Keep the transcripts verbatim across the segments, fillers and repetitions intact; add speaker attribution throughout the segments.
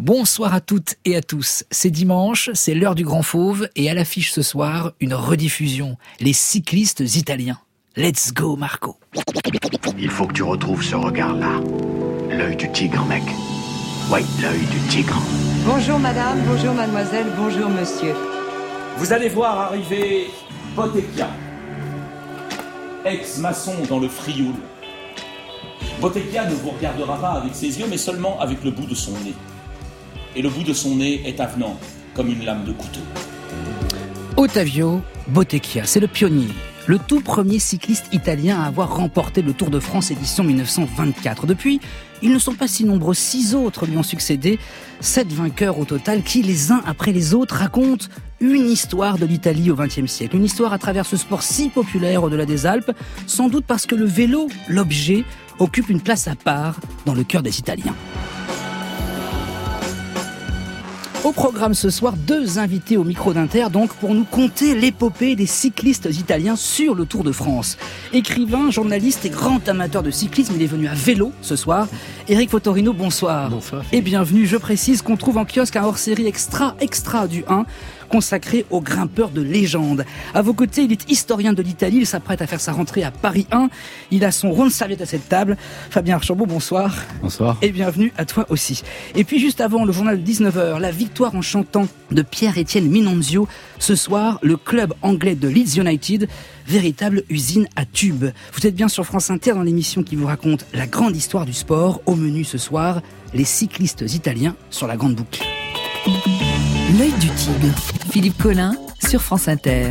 Speaker 1: Bonsoir à toutes et à tous. C'est dimanche, c'est l'heure du Grand Fauve et à l'affiche ce soir, une rediffusion. Les cyclistes italiens. Let's go Marco.
Speaker 2: Il faut que tu retrouves ce regard-là. L'œil du tigre, mec. Oui, l'œil du tigre.
Speaker 3: Bonjour madame, bonjour mademoiselle, bonjour monsieur.
Speaker 4: Vous allez voir arriver Bottecchia, ex-maçon dans le Frioul. Bottecchia ne vous regardera pas avec ses yeux, mais seulement avec le bout de son nez. Et le bout de son nez est avenant, comme une lame de couteau.
Speaker 1: Ottavio Bottecchia, c'est le pionnier. Le tout premier cycliste italien à avoir remporté le Tour de France édition dix-neuf cent vingt-quatre. Depuis, ils ne sont pas si nombreux, six autres lui ont succédé, sept vainqueurs au total qui, les uns après les autres, racontent une histoire de l'Italie au vingtième siècle. Une histoire à travers ce sport si populaire au-delà des Alpes, sans doute parce que le vélo, l'objet, occupe une place à part dans le cœur des Italiens. Au programme ce soir, deux invités au micro d'Inter, donc, pour nous conter l'épopée des cyclistes italiens sur le Tour de France. Écrivain, journaliste et grand amateur de cyclisme, il est venu à vélo ce soir. Éric Fotorino, bonsoir.
Speaker 5: Bonsoir.
Speaker 1: Et bienvenue. Je précise qu'on trouve en kiosque un hors-série extra, extra du un, consacré aux grimpeurs de légende. À vos côtés, il est historien de l'Italie, il s'apprête à faire sa rentrée à Paris un. Il a son rond de serviette à cette table. Fabien Archambault, bonsoir.
Speaker 5: Bonsoir.
Speaker 1: Et bienvenue à toi aussi. Et puis juste avant le journal de dix-neuf heures, la victoire en chantant de Pierre-Étienne Minonzio. Ce soir, le club anglais de Leeds United, véritable usine à tubes. Vous êtes bien sur France Inter dans l'émission qui vous raconte la grande histoire du sport. Au menu ce soir, les cyclistes italiens sur la grande boucle.
Speaker 6: L'œil du tigre, Philippe Collin sur France Inter.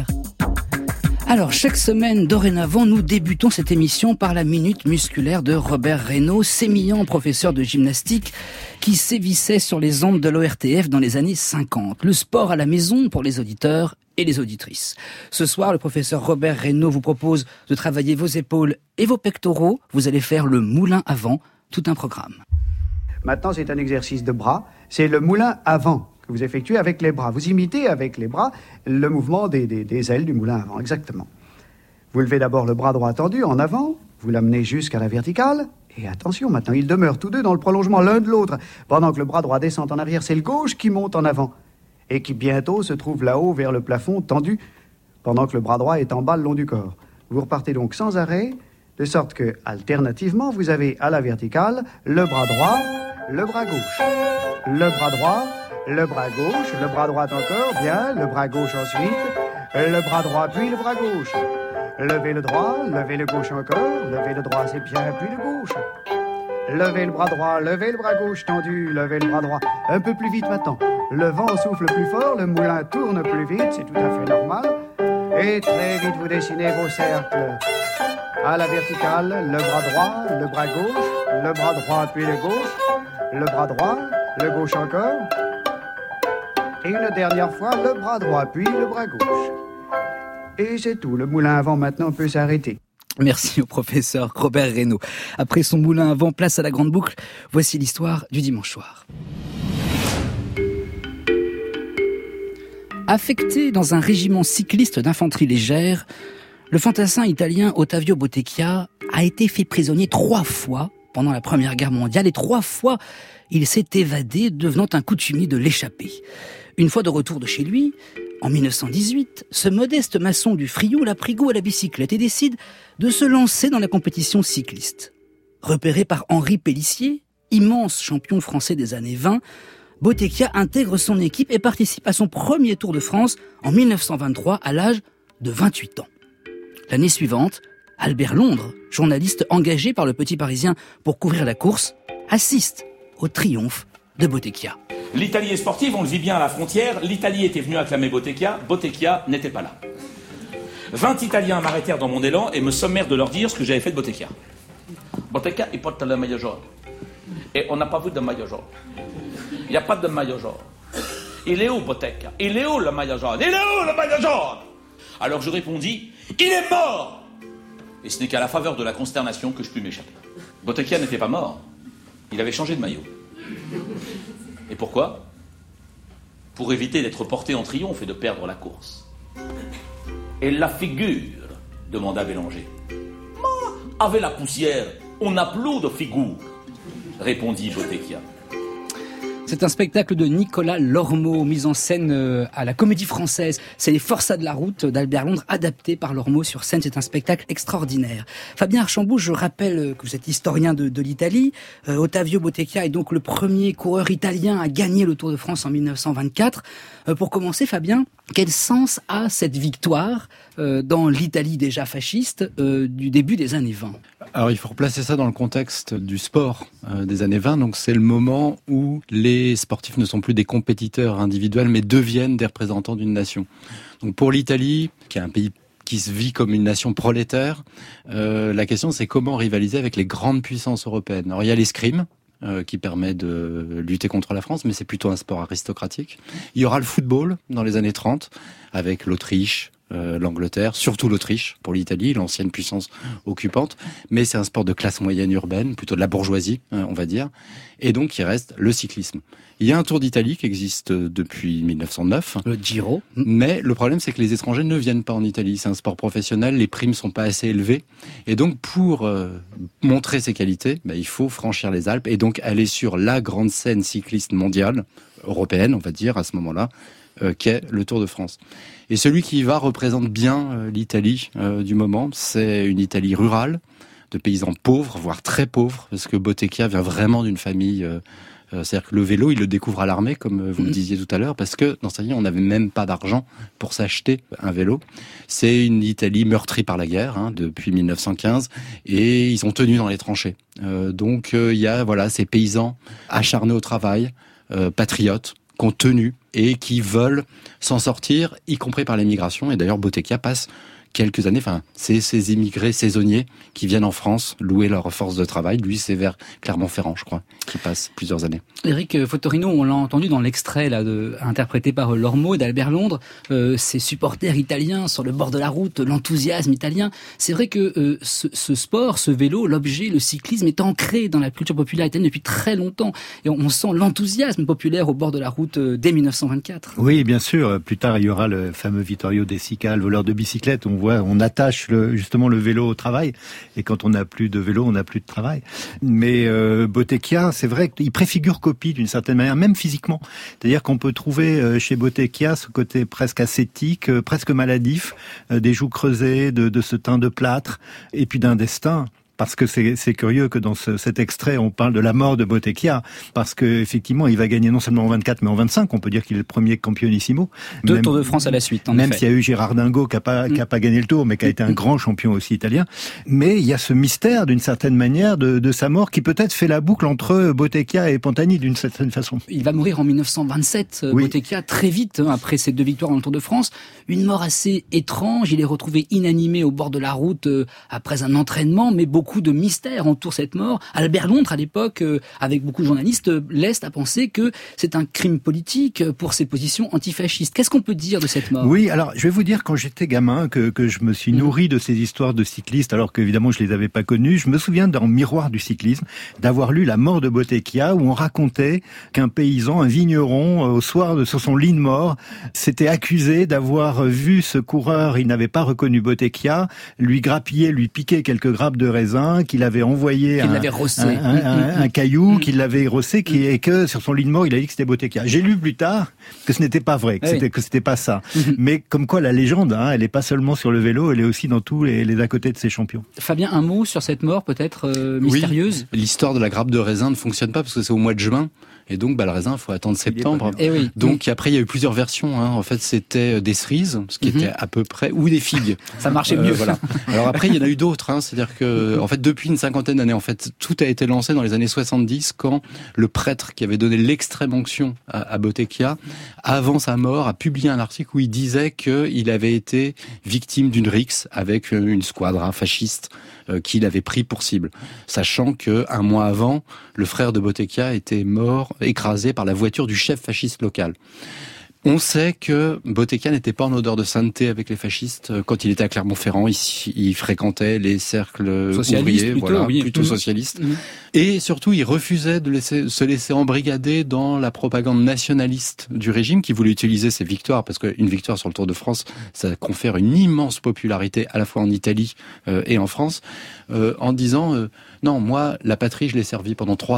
Speaker 1: Alors, chaque semaine, dorénavant, nous débutons cette émission par la minute musculaire de Robert Reynaud, sémillant professeur de gymnastique qui sévissait sur les ondes de l'O R T F dans les années cinquante. Le sport à la maison pour les auditeurs et les auditrices. Ce soir, le professeur Robert Reynaud vous propose de travailler vos épaules et vos pectoraux. Vous allez faire le moulin avant, tout un programme.
Speaker 7: Maintenant, c'est un exercice de bras. C'est le moulin avant que vous effectuez avec les bras. Vous imitez avec les bras le mouvement des, des, des ailes du moulin avant, exactement. Vous levez d'abord le bras droit tendu en avant, vous l'amenez jusqu'à la verticale, et attention, maintenant, ils demeurent tous deux dans le prolongement l'un de l'autre. Pendant que le bras droit descend en arrière, c'est le gauche qui monte en avant, et qui bientôt se trouve là-haut vers le plafond tendu, pendant que le bras droit est en bas le long du corps. Vous repartez donc sans arrêt, de sorte que, alternativement, vous avez à la verticale le bras droit, le bras gauche, le bras droit, le bras gauche, le bras droit encore, bien, le bras gauche ensuite, le bras droit puis le bras gauche. Levez le droit, levez le gauche encore, levez le droit c'est bien, puis le gauche. Levez le bras droit, levez le bras gauche tendu, levez le bras droit. Un peu plus vite maintenant. Le vent souffle plus fort, le moulin tourne plus vite, c'est tout à fait normal. Et très vite vous dessinez vos cercles. À la verticale, le bras droit, le bras gauche, le bras droit puis le gauche, le bras droit, le gauche encore. Et une dernière fois, le bras droit, puis le bras gauche. Et c'est tout, le moulin avant maintenant peut s'arrêter.
Speaker 1: Merci au professeur Robert Reynaud. Après son moulin avant, place à la grande boucle, voici l'histoire du dimanche soir. Affecté dans un régiment cycliste d'infanterie légère, le fantassin italien Ottavio Bottecchia a été fait prisonnier trois fois pendant la Première Guerre mondiale et trois fois il s'est évadé, devenant un coutumier de l'échappée. Une fois de retour de chez lui, en dix-neuf cent dix-huit, ce modeste maçon du Frioul a pris goût à la bicyclette et décide de se lancer dans la compétition cycliste. Repéré par Henri Pélissier, immense champion français des années vingt, Bottecchia intègre son équipe et participe à son premier Tour de France en dix-neuf cent vingt-trois à l'âge de vingt-huit ans. L'année suivante, Albert Londres, journaliste engagé par le Petit Parisien pour couvrir la course, assiste au triomphe de Bottecchia.
Speaker 4: L'Italie est sportive, on le vit bien à la frontière. L'Italie était venue acclamer Bottecchia, Bottecchia n'était pas là. vingt Italiens m'arrêtèrent dans mon élan et me sommèrent de leur dire ce que j'avais fait de Bottecchia. Bottecchia, il porte le maillot jaune. Et on n'a pas vu de maillot jaune. Il n'y a pas de maillot jaune. Il est où, Bottecchia? Il est où le maillot jaune? Il est où le maillot jaune? Alors je répondis, il est mort! Et ce n'est qu'à la faveur de la consternation que je pus m'échapper. Bottecchia n'était pas mort. Il avait changé de maillot. Et pourquoi? Pour éviter d'être porté en triomphe et de perdre la course. Et la figure? Demanda Bélanger. Avec la poussière, on n'a plus de figure, répondit Bottecchia.
Speaker 1: C'est un spectacle de Nicolas Lormeau, mis en scène à la Comédie Française. C'est les Forçats de la route d'Albert Londres, adapté par Lormeau sur scène. C'est un spectacle extraordinaire. Fabien Archambault, je rappelle que vous êtes historien de, de l'Italie. Euh, Ottavio Bottecchia est donc le premier coureur italien à gagner le Tour de France en mille neuf cent vingt-quatre. Euh, pour commencer, Fabien, quel sens a cette victoire euh, dans l'Italie déjà fasciste euh, du début des années vingt ?
Speaker 5: Alors il faut replacer ça dans le contexte du sport euh, des années vingt. Donc c'est le moment où les sportifs ne sont plus des compétiteurs individuels, mais deviennent des représentants d'une nation. Donc pour l'Italie, qui est un pays qui se vit comme une nation prolétaire, euh, la question c'est comment rivaliser avec les grandes puissances européennes. Alors il y a l'escrime, Euh, qui permet de lutter contre la France, mais c'est plutôt un sport aristocratique. Il y aura le football dans les années trente, avec l'Autriche, euh, l'Angleterre, surtout l'Autriche, pour l'Italie, l'ancienne puissance occupante, mais c'est un sport de classe moyenne urbaine, plutôt de la bourgeoisie, euh, on va dire, et donc il reste le cyclisme. Il y a un Tour d'Italie qui existe depuis mille neuf cent neuf.
Speaker 1: Le Giro.
Speaker 5: Mais le problème, c'est que les étrangers ne viennent pas en Italie. C'est un sport professionnel, les primes sont pas assez élevées. Et donc, pour euh, montrer ses qualités, bah, il faut franchir les Alpes et donc aller sur la grande scène cycliste mondiale, européenne, on va dire, à ce moment-là, euh, qu'est le Tour de France. Et celui qui y va représente bien euh, l'Italie euh, du moment. C'est une Italie rurale, de paysans pauvres, voire très pauvres, parce que Bottecchia vient vraiment d'une famille... Euh, C'est-à-dire que le vélo, il le découvre à l'armée, comme vous le disiez tout à l'heure, parce que dans sa vie, on n'avait même pas d'argent pour s'acheter un vélo. C'est une Italie meurtrie par la guerre, hein, depuis mille neuf cent quinze, et ils ont tenu dans les tranchées. Euh, donc il euh, y a voilà ces paysans acharnés au travail, euh, patriotes, qui ont tenu et qui veulent s'en sortir, y compris par l'émigration. Et d'ailleurs, Bottecchia passe quelques années, enfin, c'est ces immigrés saisonniers qui viennent en France louer leur force de travail. Lui, c'est vers Clermont-Ferrand, je crois, qui passe plusieurs années.
Speaker 1: Éric Fotorino, on l'a entendu dans l'extrait là, de, interprété par Lormeau d'Albert Londres, euh, ces supporters italiens sur le bord de la route, l'enthousiasme italien. C'est vrai que euh, ce, ce sport, ce vélo, l'objet, le cyclisme est ancré dans la culture populaire italienne depuis très longtemps. Et on, on sent l'enthousiasme populaire au bord de la route euh, dès mille neuf cent vingt-quatre.
Speaker 8: Oui, bien sûr. Plus tard, il y aura le fameux Vittorio De Sica, le voleur de bicyclette. On voit, on attache le, justement le vélo au travail. Et quand on n'a plus de vélo, on n'a plus de travail. Mais euh, Bottecchia, c'est vrai qu'il préfigure Coppi d'une certaine manière, même physiquement. C'est-à-dire qu'on peut trouver euh, chez Bottecchia ce côté presque ascétique, euh, presque maladif, euh, des joues creusées, de, de ce teint de plâtre, et puis d'un destin. Parce que c'est, c'est curieux que dans ce, cet extrait, on parle de la mort de Bottecchia, parce que effectivement, il va gagner non seulement en vingt-quatre, mais en vingt-cinq. On peut dire qu'il est le premier campionissimo.
Speaker 1: Deux
Speaker 8: même,
Speaker 1: Tours de France à la suite, en
Speaker 8: Même
Speaker 1: effet.
Speaker 8: s'il y a eu Gérard Dingo qui a pas, qui a pas gagné le Tour, mais qui a été un grand champion aussi italien. Mais il y a ce mystère, d'une certaine manière, de, de sa mort, qui peut-être fait la boucle entre Bottecchia et Pantani, d'une certaine façon.
Speaker 1: Il va mourir en mille neuf cent vingt-sept,
Speaker 8: oui.
Speaker 1: Bottecchia, très vite, hein, après ses deux victoires dans le Tour de France. Une mort assez étrange. Il est retrouvé inanimé au bord de la route euh, après un entraînement, mais beaucoup de mystères entoure cette mort. Albert Londres, à l'époque, euh, avec beaucoup de journalistes, euh, laisse à penser que c'est un crime politique pour ses positions antifascistes. Qu'est-ce qu'on peut dire de cette mort ?
Speaker 8: Oui, alors je vais vous dire, quand j'étais gamin, que, que je me suis nourri de ces histoires de cyclistes, alors qu'évidemment je les avais pas connues. Je me souviens dans Miroir du cyclisme d'avoir lu La mort de Bottecchia, où on racontait qu'un paysan, un vigneron, au soir de sur son lit de mort, s'était accusé d'avoir vu ce coureur, il n'avait pas reconnu Bottecchia, lui grappiller, lui piquer quelques grappes de raisin, qu'il avait envoyé un, un, un, un, un caillou, mmh. qu'il l'avait rossé, qui, et que sur son lit de mort, il a dit que c'était Bottecchia. J'ai lu plus tard que ce n'était pas vrai, que, oui. c'était, que c'était pas ça. Mmh. Mais comme quoi la légende, hein, elle est pas seulement sur le vélo, elle est aussi dans tous les, les à côté de ses champions.
Speaker 1: Fabien, un mot sur cette mort peut-être euh, mystérieuse ?
Speaker 5: Oui. L'histoire de la grappe de raisin ne fonctionne pas parce que c'est au mois de juin. Et donc, bah, le raisin, il faut attendre septembre.
Speaker 1: Et oui.
Speaker 5: Donc, après, il y a eu plusieurs versions, hein. En fait, c'était des cerises, ce qui mm-hmm. était à peu près, ou des figues.
Speaker 1: Ça marchait mieux.
Speaker 5: Euh, voilà. Alors après, il y en a eu d'autres, hein. C'est-à-dire que, en fait, depuis une cinquantaine d'années, en fait, tout a été lancé dans les années soixante-dix, quand le prêtre qui avait donné l'extrême onction à, à Bottecchia, avant sa mort, a publié un article où il disait qu'il avait été victime d'une rixe avec une squadra fasciste euh, qu'il avait pris pour cible. Sachant que, un mois avant, le frère de Bottecchia était mort, écrasé par la voiture du chef fasciste local. On sait que Bottecchia n'était pas en odeur de sainteté avec les fascistes. Quand il était à Clermont-Ferrand, il, il fréquentait les cercles socialistes, ouvriers,
Speaker 1: plutôt,
Speaker 5: voilà,
Speaker 1: oui.
Speaker 5: plutôt mmh. socialistes. Mmh. Et surtout, il refusait de laisser, se laisser embrigader dans la propagande nationaliste du régime, qui voulait utiliser ses victoires, parce qu'une victoire sur le Tour de France, ça confère une immense popularité à la fois en Italie euh, et en France, euh, en disant euh, non, moi, la patrie, je l'ai servie pendant trois ans.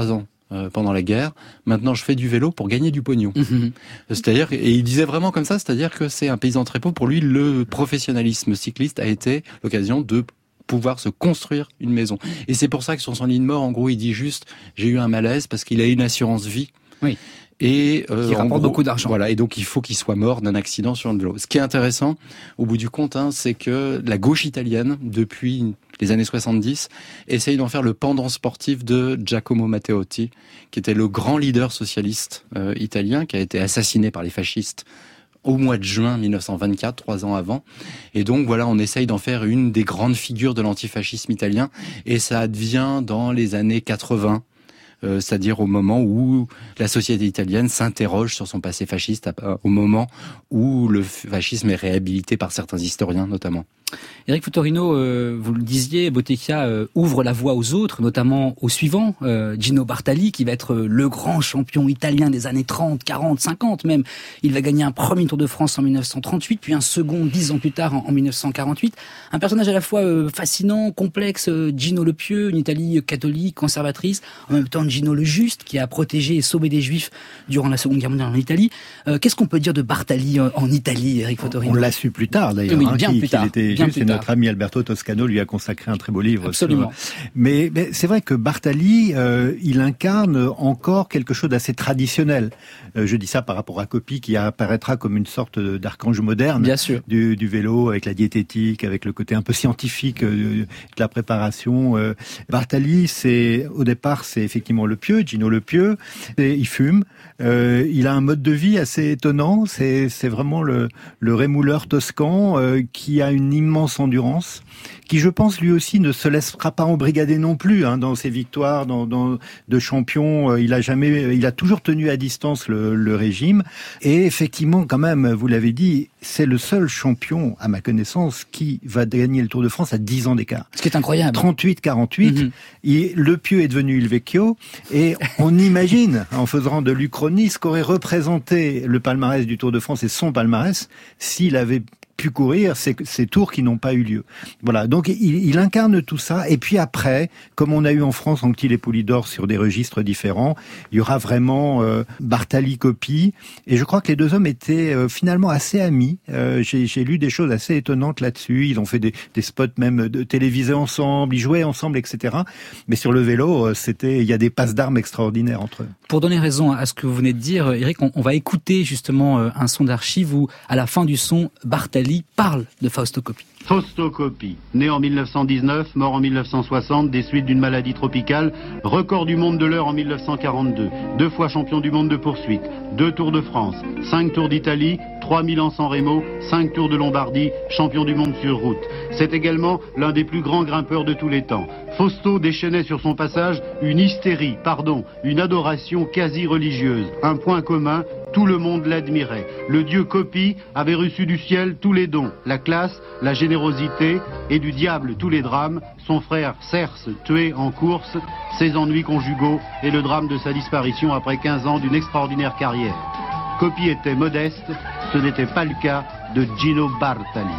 Speaker 5: euh, pendant la guerre. Maintenant, je fais du vélo pour gagner du pognon. Mmh. C'est-à-dire, et il disait vraiment comme ça, c'est-à-dire que c'est un paysan très pauvre. Pour lui, le professionnalisme cycliste a été l'occasion de pouvoir se construire une maison. Et c'est pour ça que sur son lit de mort, en gros, il dit juste « j'ai eu un malaise » parce qu'il a une assurance vie.
Speaker 1: Oui.
Speaker 5: Et euh,
Speaker 1: qui rapporte
Speaker 5: gros,
Speaker 1: beaucoup d'argent.
Speaker 5: Voilà, et donc il faut qu'il soit mort d'un accident sur un vélo. Ce qui est intéressant, au bout du compte, hein, c'est que la gauche italienne, depuis les années soixante-dix, essaye d'en faire le pendant sportif de Giacomo Matteotti, qui était le grand leader socialiste euh, italien, qui a été assassiné par les fascistes au mois de juin mille neuf cent vingt-quatre, trois ans avant. Et donc voilà, on essaye d'en faire une des grandes figures de l'antifascisme italien, et ça advient dans les années quatre-vingts. Euh, c'est-à-dire au moment où la société italienne s'interroge sur son passé fasciste, au moment où le fascisme est réhabilité par certains historiens notamment.
Speaker 1: Éric Fottorino, euh, vous le disiez, Bottecchia euh, ouvre la voie aux autres, notamment au suivant, euh, Gino Bartali, qui va être le grand champion italien des années trente, quarante, cinquante même. Il va gagner un premier Tour de France en mille neuf cent trente-huit, puis un second dix ans plus tard en, en mille neuf cent quarante-huit. Un personnage à la fois euh, fascinant, complexe, euh, Gino le Pieux, une Italie catholique, conservatrice, en même temps Gino le Juste, qui a protégé et sauvé des Juifs durant la Seconde Guerre mondiale en Italie. Euh, qu'est-ce qu'on peut dire de Bartali en, en Italie, Éric Fottorino ?
Speaker 8: On l'a su plus tard d'ailleurs,
Speaker 1: oui,
Speaker 8: hein,
Speaker 1: bien
Speaker 8: qu'il,
Speaker 1: plus tard.
Speaker 8: qu'il était juste, et notre ami Alberto Toscano lui a consacré un très beau livre.
Speaker 1: Absolument.
Speaker 8: Sur... Mais, mais c'est vrai que Bartali, euh, il incarne encore quelque chose d'assez traditionnel. Euh, je dis ça par rapport à Coppi, qui apparaîtra comme une sorte d'archange moderne.
Speaker 1: Bien sûr.
Speaker 8: Du, du vélo, avec la diététique, avec le côté un peu scientifique euh, de la préparation. Euh, Bartali, c'est au départ, c'est effectivement le Pieux, Gino le Pieux. Et il fume. Euh, il a un mode de vie assez étonnant. C'est, c'est vraiment le, le rémouleur toscan euh, qui a une immense endurance, qui je pense lui aussi ne se laissera pas embrigader non plus hein, dans ses victoires, dans, dans de champion. Il a jamais, il a toujours tenu à distance le, le régime. Et effectivement, quand même, vous l'avez dit, c'est le seul champion, à ma connaissance, qui va gagner le Tour de France à dix ans d'écart.
Speaker 1: Ce qui est incroyable.
Speaker 8: trente-huit quarante-huit. Mm-hmm. Et le Pieux est devenu Il Vecchio. Et on imagine, en faisant de l'Uchronie, ce qu'aurait représenté le palmarès du Tour de France et son palmarès s'il avait pu courir ces, ces tours qui n'ont pas eu lieu. Voilà, donc il, il incarne tout ça. Et puis après, comme on a eu en France Anquetil et Poulidor sur des registres différents, il y aura vraiment euh, Bartali, Coppi. Et je crois que les deux hommes étaient euh, finalement assez amis. Euh, j'ai, j'ai lu des choses assez étonnantes là-dessus. Ils ont fait des, des spots même de télévisés ensemble, ils jouaient ensemble, et cetera. Mais sur le vélo, euh, c'était, il y a des passes d'armes extraordinaires entre eux.
Speaker 1: Pour donner raison à ce que vous venez de dire, Éric, on, on va écouter justement euh, un son d'archive où, à la fin du son, Bartali parle de Fausto Coppi.
Speaker 9: Fausto Coppi, né en mille neuf cent dix-neuf, mort en mille neuf cent soixante des suites d'une maladie tropicale, record du monde de l'heure en mille neuf cent quarante-deux, deux fois champion du monde de poursuite, deux Tours de France, cinq Tours d'Italie, trois Milan San Remo, cinq Tours de Lombardie, champion du monde sur route. C'est également l'un des plus grands grimpeurs de tous les temps. Fausto déchaînait sur son passage une hystérie, pardon, une adoration quasi religieuse. Un point commun, tout le monde l'admirait. Le dieu Coppi avait reçu du ciel tous les dons, la classe, la générosité, et du diable tous les drames. Son frère Cerce tué en course, ses ennuis conjugaux et le drame de sa disparition après quinze ans d'une extraordinaire carrière. Coppi était modeste, ce n'était pas le cas de Gino Bartali.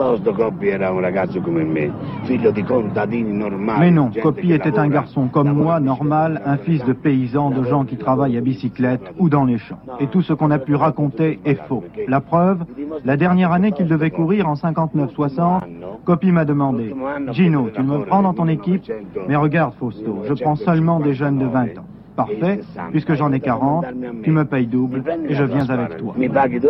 Speaker 10: Mais non, Coppi était un garçon comme moi, normal, un fils de paysan, de gens qui travaillent à bicyclette ou dans les champs. Et tout ce qu'on a pu raconter est faux. La preuve, la dernière année qu'il devait courir en cinquante-neuf soixante, Coppi m'a demandé « Gino, tu me prends dans ton équipe ? Mais regarde Fausto, je prends seulement des jeunes de vingt ans. » Parfait, puisque j'en ai quarante, tu me payes double et je viens avec toi.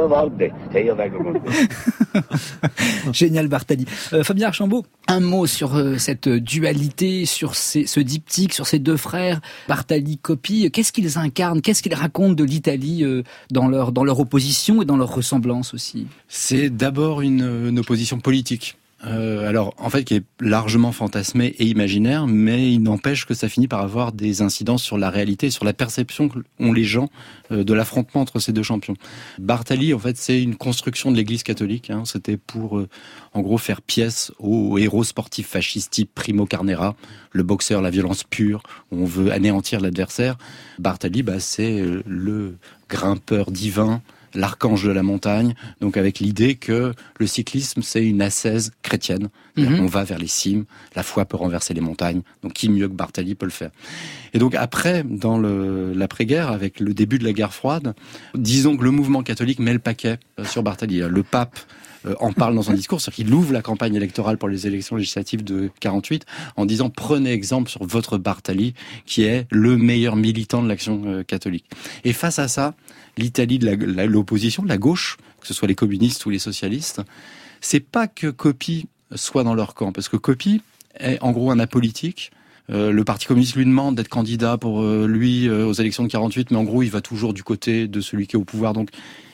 Speaker 1: Génial Bartali. Euh, Fabien Archambault, un mot sur euh, cette dualité, sur ces, ce diptyque, sur ces deux frères, Bartali, Coppi. Qu'est-ce qu'ils incarnent ? Qu'est-ce qu'ils racontent de l'Italie euh, dans leur, dans leur opposition et dans leur ressemblance aussi ?
Speaker 5: C'est d'abord une, une opposition politique. Euh, alors, en fait, qui est largement fantasmé et imaginaire, mais il n'empêche que ça finit par avoir des incidences sur la réalité, sur la perception qu'ont les gens euh, de l'affrontement entre ces deux champions. Bartali, en fait, c'est une construction de l'Église catholique. Hein, c'était pour, euh, en gros, faire pièce aux héros sportifs fascistes type Primo Carnera, le boxeur, la violence pure, où on veut anéantir l'adversaire. Bartali, bah, c'est le grimpeur divin, l'archange de la montagne, donc avec l'idée que le cyclisme, c'est une ascèse chrétienne. Mm-hmm. On va vers les cimes, la foi peut renverser les montagnes, donc qui mieux que Bartali peut le faire. Et donc après, dans le, l'après-guerre, avec le début de la guerre froide, disons que le mouvement catholique met le paquet sur Bartali. Le pape en parle dans son discours, c'est-à-dire qu'il ouvre la campagne électorale pour les élections législatives de quarante-huit en disant « Prenez exemple sur votre Bartali, qui est le meilleur militant de l'action catholique ». Et face à ça, l'Italie de la, la, l'opposition, de la gauche, que ce soit les communistes ou les socialistes, c'est pas que Coppi soit dans leur camp, parce que Coppi est en gros un apolitique. Euh, le Parti communiste lui demande d'être candidat pour euh, lui euh, aux élections de quarante-huit, mais en gros il va toujours du côté de celui qui est au pouvoir, donc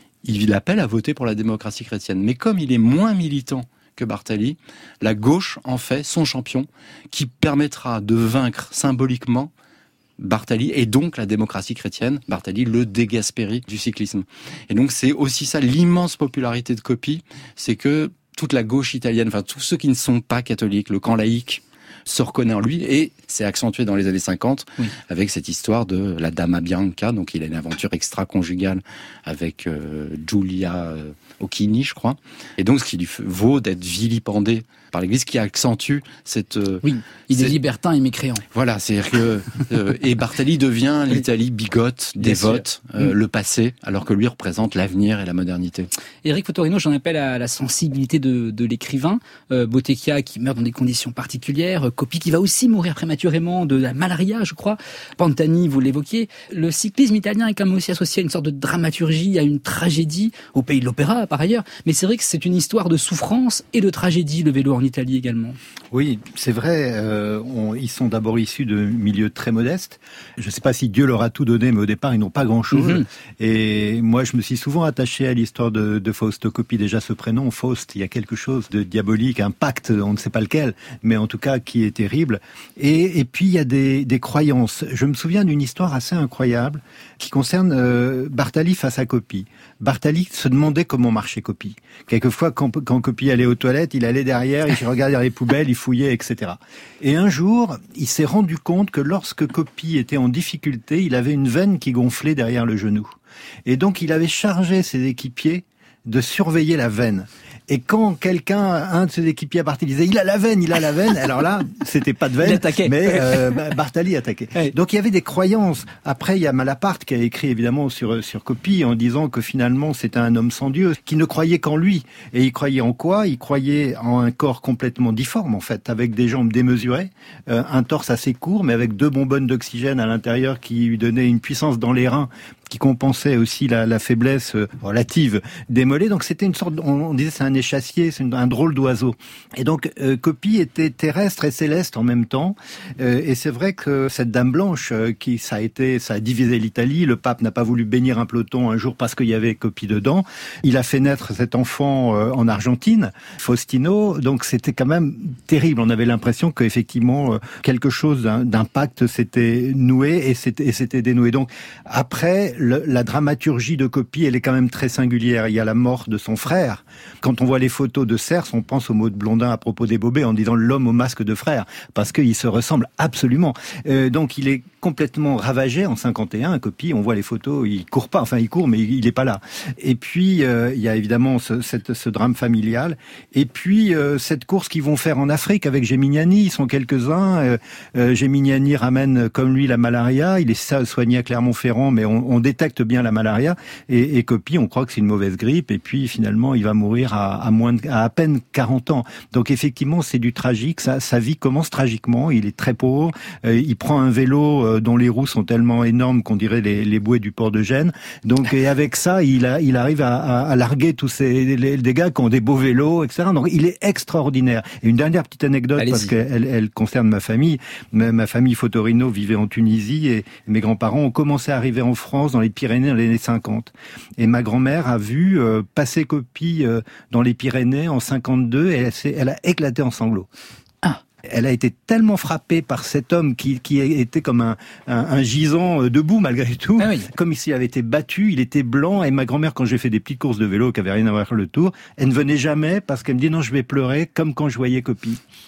Speaker 5: il appelle à voter pour la démocratie chrétienne. Mais comme il est moins militant que Bartali, la gauche en fait son champion qui permettra de vaincre symboliquement Bartali et donc la démocratie chrétienne. Bartali, le De Gasperi du cyclisme. Et donc c'est aussi ça l'immense popularité de Coppi, c'est que toute la gauche italienne, enfin tous ceux qui ne sont pas catholiques, le camp laïque, se reconnaît en lui, et c'est accentué dans les années cinquante, oui, avec cette histoire de la Dama Bianca. Donc il a une aventure extra-conjugale avec euh, Giulia euh, Occhini, je crois, et donc ce qui lui vaut d'être vilipendé par l'Église, qui accentue cette... Euh,
Speaker 1: oui, il est libertin et mécréant.
Speaker 5: Voilà, c'est-à-dire que... Euh, et Bartali devient l'Italie bigote, dévote, euh, mmh. le passé, alors que lui représente l'avenir et la modernité.
Speaker 1: Éric Fotorino, j'en appelle à la sensibilité de, de l'écrivain. Euh, Bottecchia qui meurt dans des conditions particulières, Coppi qui va aussi mourir prématurément de la malaria, je crois. Pantani, vous l'évoquiez. Le cyclisme italien est quand même aussi associé à une sorte de dramaturgie, à une tragédie, au pays de l'opéra par ailleurs. Mais c'est vrai que c'est une histoire de souffrance et de tragédie, le vélo en Italie également.
Speaker 8: Oui, c'est vrai. Euh, on, ils sont d'abord issus de milieux très modestes. Je ne sais pas si Dieu leur a tout donné, mais au départ, ils n'ont pas grand-chose. Mm-hmm. Et moi, je me suis souvent attaché à l'histoire de, de Fausto Coppi. Déjà, ce prénom, Faust, il y a quelque chose de diabolique, un pacte, on ne sait pas lequel, mais en tout cas, qui est terrible. Et, et puis, il y a des, des croyances. Je me souviens d'une histoire assez incroyable qui concerne euh, Bartali face à Coppi. Bartali se demandait comment marchait Coppi. Quelquefois, quand, quand Coppi allait aux toilettes, il allait derrière, il regardait dans les poubelles, il fouillait, et cetera. Et un jour, il s'est rendu compte que lorsque Coppi était en difficulté, il avait une veine qui gonflait derrière le genou. Et donc, il avait chargé ses équipiers de surveiller la veine. Et quand quelqu'un, un de ses équipiers à Bartali disait « il a la veine, il a la veine », alors là, c'était pas de veine, mais euh, Bartali attaquait. Oui. Donc il y avait des croyances. Après, il y a Malaparte qui a écrit évidemment sur sur Coppi en disant que finalement c'était un homme sans Dieu, qui ne croyait qu'en lui. Et il croyait en quoi ? Il croyait en un corps complètement difforme en fait, avec des jambes démesurées, euh, un torse assez court, mais avec deux bonbonnes d'oxygène à l'intérieur qui lui donnaient une puissance dans les reins qui compensait aussi la, la faiblesse relative des mollets. Donc c'était une sorte, on, on disait c'est un échassier, c'est une, un drôle d'oiseau. Et donc euh, Coppi était terrestre et céleste en même temps. Euh, et c'est vrai que cette Dame Blanche, euh, qui ça a été, ça a divisé l'Italie. Le pape n'a pas voulu bénir un peloton un jour parce qu'il y avait Coppi dedans. Il a fait naître cet enfant euh, en Argentine, Faustino. Donc c'était quand même terrible. On avait l'impression qu'effectivement euh, quelque chose d'un, d'un pacte s'était noué et c'était, et c'était dénoué. Donc après, le, la dramaturgie de Coppi, elle est quand même très singulière. Il y a la mort de son frère. Quand on voit les photos de Cers, on pense au mot de Blondin à propos des Bobets en disant l'homme au masque de frère, parce qu'il se ressemble absolument. Euh, donc il est complètement ravagé en cinquante et un, Coppi. On voit les photos, il court pas, enfin il court, mais il, il est pas là. Et puis euh, il y a évidemment ce, cette, ce drame familial. Et puis euh, cette course qu'ils vont faire en Afrique avec Gemignani, ils sont quelques-uns. Euh, euh, Gemignani ramène comme lui la malaria. Il est soigné à Clermont-Ferrand, mais on, on détecte bien la malaria. Et, et Coppi, on croit que c'est une mauvaise grippe. Et puis finalement, il va mourir à, à moins de, à, à peine quarante ans. Donc effectivement, c'est du tragique. Sa, sa vie commence tragiquement. Il est très pauvre. Euh, il prend un vélo euh, dont les roues sont tellement énormes qu'on dirait les, les bouées du port de Gênes. Donc et avec ça, il, a, il arrive à, à, à larguer tous ces les, les gars qui ont des beaux vélos, et cetera. Donc il est extraordinaire. Et une dernière petite anecdote, allez-y, parce qu'elle elle concerne ma famille. Ma, ma famille Fotorino vivait en Tunisie et mes grands-parents ont commencé à arriver en France dans les Pyrénées dans les années cinquante. Et ma grand-mère a vu euh, passer Coppi euh, dans les Pyrénées en cinquante-deux et elle, s'est, elle a éclaté en sanglots. Elle a été tellement frappée par cet homme qui, qui était comme un, un, un gisant debout malgré tout, ah oui, comme s'il avait été battu, il était blanc. Et ma grand-mère, quand j'ai fait des petites courses de vélo qui n'avaient rien à voir avec le Tour, elle ne venait jamais parce qu'elle me dit non, je vais pleurer comme quand je voyais Coppi.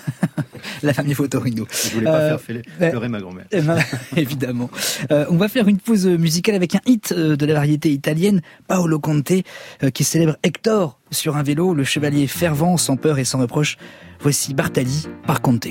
Speaker 1: La famille Fotorino.
Speaker 8: Je voulais pas euh, faire pleurer euh, ma grand-mère.
Speaker 1: Euh, évidemment. Euh, on va faire une pause musicale avec un hit de la variété italienne, Paolo Conte, euh, qui célèbre Hector sur un vélo, le chevalier fervent, sans peur et sans reproche. Voici Bartali par Conte.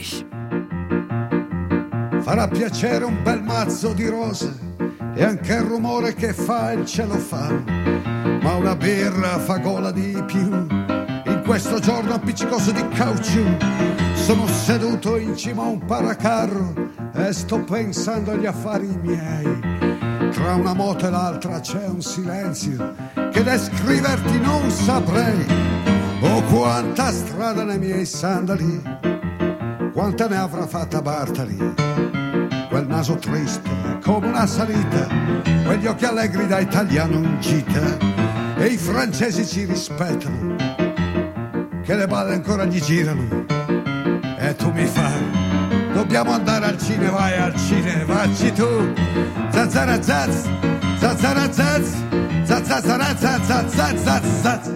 Speaker 11: Farà piacere un bel mazzo di rose e anche il rumore che fa il celofano, ma una birra fa gola di più. In questo giorno appiccicoso di caucciù sono seduto in cima a un paracarro e sto pensando agli affari miei. Tra una moto e l'altra c'è un silenzio che descriverti non saprei. Oh, quanta strada nei miei sandali, quanta ne avrà fatta Bartali. Quel naso triste come una salita, quegli occhi allegri da italiano in gita, e i francesi ci rispettano, che le balle ancora gli girano. E tu mi fai, dobbiamo andare al cinema, vai al cinema, vacci tu. Zazzara zazz, zazzara zazz, zazzara zazz, zazz, zazz.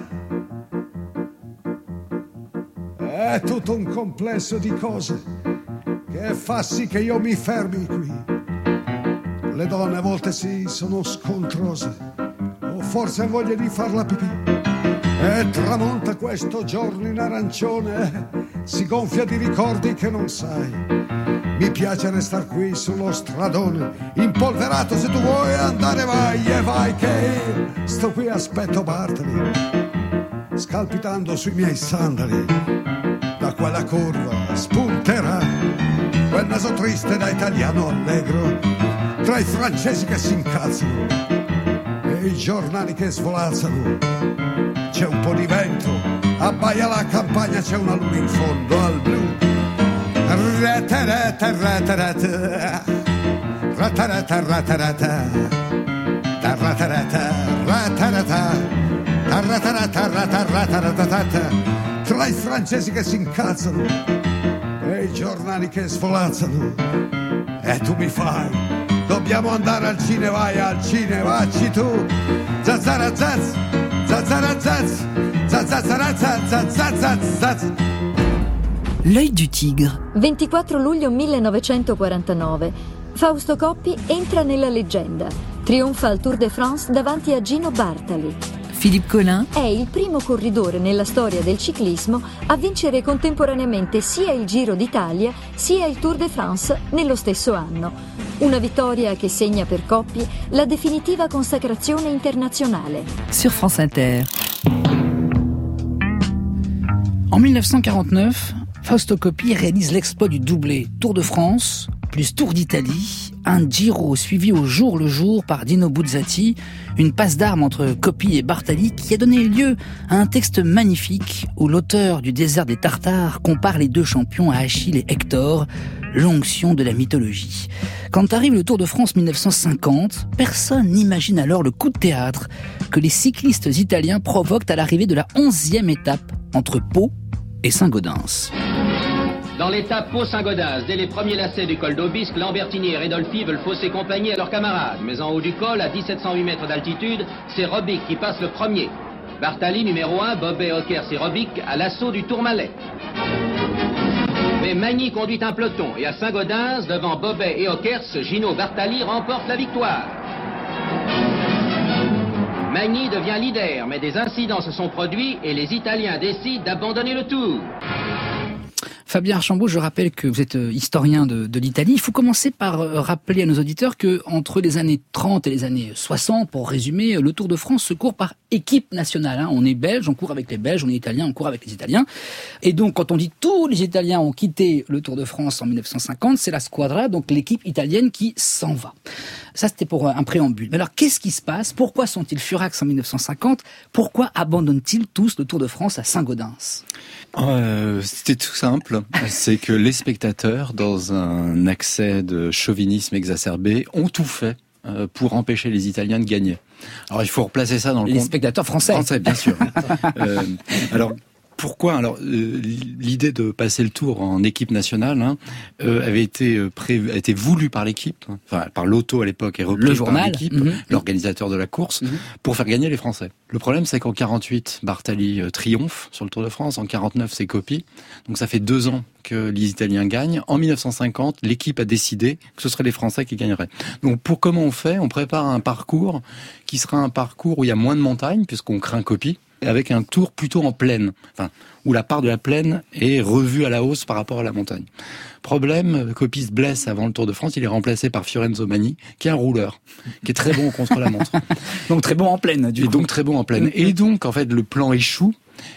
Speaker 11: È tutto un complesso di cose che fa sì che io mi fermi qui. Le donne a volte sì sono scontrose, o forse hanno voglia di farla pipì. E tramonta questo giorno in arancione, si gonfia di ricordi che non sai. Mi piace restar qui sullo stradone, impolverato, se tu vuoi andare vai e vai, che io sto qui aspetto Bartali, scalpitando sui miei sandali. Da quella curva spunterà quel naso triste da italiano allegro, tra i francesi che si incazzano e i giornali che svolazzano. C'è un po' di vento, abbaia la campagna, c'è una luna in fondo al blu. Rete rete rete rete rete rete rete rete rete rete. Tra i francesi che si incazzano e i giornali che svolazzano. E tu mi fai, dobbiamo andare al cinema, vai al cinema, vacci tu. Zazzara zazz, zazzara zazz, zazzara zazz, zazz, zazz.
Speaker 6: L'œil du tigre.
Speaker 12: ventiquattro luglio millenovecentoquarantanove. Fausto Coppi entra nella leggenda. Trionfa al Tour de France davanti a Gino Bartali.
Speaker 6: Philippe Collin
Speaker 12: è il primo corridore nella storia del ciclismo a vincere contemporaneamente sia il Giro d'Italia sia il Tour de France nello stesso anno. Una vittoria che segna per Coppi la definitiva consacrazione internazionale.
Speaker 6: Sur France Inter.
Speaker 1: En dix-neuf cent quarante-neuf, Fausto Coppi réalise l'exploit du doublé Tour de France plus Tour d'Italie, un Giro suivi au jour le jour par Dino Buzzati, une passe d'armes entre Coppi et Bartali qui a donné lieu à un texte magnifique où l'auteur du désert des Tartares compare les deux champions à Achille et Hector, l'onction de la mythologie. Quand arrive le Tour de France dix-neuf cent cinquante, personne n'imagine alors le coup de théâtre que les cyclistes italiens provoquent à l'arrivée de la onzième étape entre Pau et Saint-Gaudens.
Speaker 13: Dans l'étape Pau-Saint-Gaudens, dès les premiers lacets du col d'Aubisque, Lambertini et Redolfi veulent fausser compagnie à leurs camarades. Mais en haut du col, à dix-sept cent huit mètres d'altitude, c'est Robic qui passe le premier. Bartali, numéro un, Bobet, Ockers et Robic à l'assaut du Tourmalet. Mais Magny conduit un peloton et à Saint-Gaudens, devant Bobet et Ockers, Gino Bartali remporte la victoire. Magny devient leader, mais des incidents se sont produits et les Italiens décident d'abandonner le Tour.
Speaker 1: Fabien Archambault, je rappelle que vous êtes historien de, de l'Italie. Il faut commencer par rappeler à nos auditeurs que entre les années trente et les années soixante, pour résumer, le Tour de France se court par équipe nationale. Hein. On est belge, on court avec les Belges, on est italien, on court avec les Italiens. Et donc, quand on dit tous les Italiens ont quitté le Tour de France en dix-neuf cent cinquante, c'est la squadra, donc l'équipe italienne qui s'en va. Ça, c'était pour un préambule. Mais alors, qu'est-ce qui se passe? Pourquoi sont-ils furax en dix-neuf cent cinquante? Pourquoi abandonnent-ils tous le Tour de France à Saint-Gaudens?
Speaker 5: Euh, c'était tout simple. C'est que les spectateurs, dans un accès de chauvinisme exacerbé, ont tout fait pour empêcher les Italiens de gagner. Alors, il faut replacer ça dans le...
Speaker 1: Les compte... spectateurs français.
Speaker 5: Français, bien sûr. euh, alors... Pourquoi? Alors, euh, l'idée de passer le Tour en équipe nationale hein, euh, avait été prévu, a été voulue par l'équipe, enfin par l'auto à l'époque et reprise
Speaker 1: le journal.
Speaker 5: par l'équipe,
Speaker 1: mmh.
Speaker 5: l'organisateur de la course, mmh. pour faire gagner les Français. Le problème, c'est qu'en quarante-huit, Bartali euh, triomphe sur le Tour de France. En quarante-neuf, c'est copie. Donc ça fait deux ans que les Italiens gagnent. En mille neuf cent cinquante, l'équipe a décidé que ce seraient les Français qui gagneraient. Donc pour comment on fait ? On prépare un parcours qui sera un parcours où il y a moins de montagnes, puisqu'on craint copie, avec un tour plutôt en plaine, enfin, où la part de la plaine est revue à la hausse par rapport à la montagne. Problème, Coppi se blesse avant le Tour de France, il est remplacé par Fiorenzo Manni, qui est un rouleur, qui est très bon contre la montre.
Speaker 1: Donc très bon en plaine, du
Speaker 5: et
Speaker 1: coup.
Speaker 5: Et donc très bon en plaine. Et donc, en fait, le plan échoue.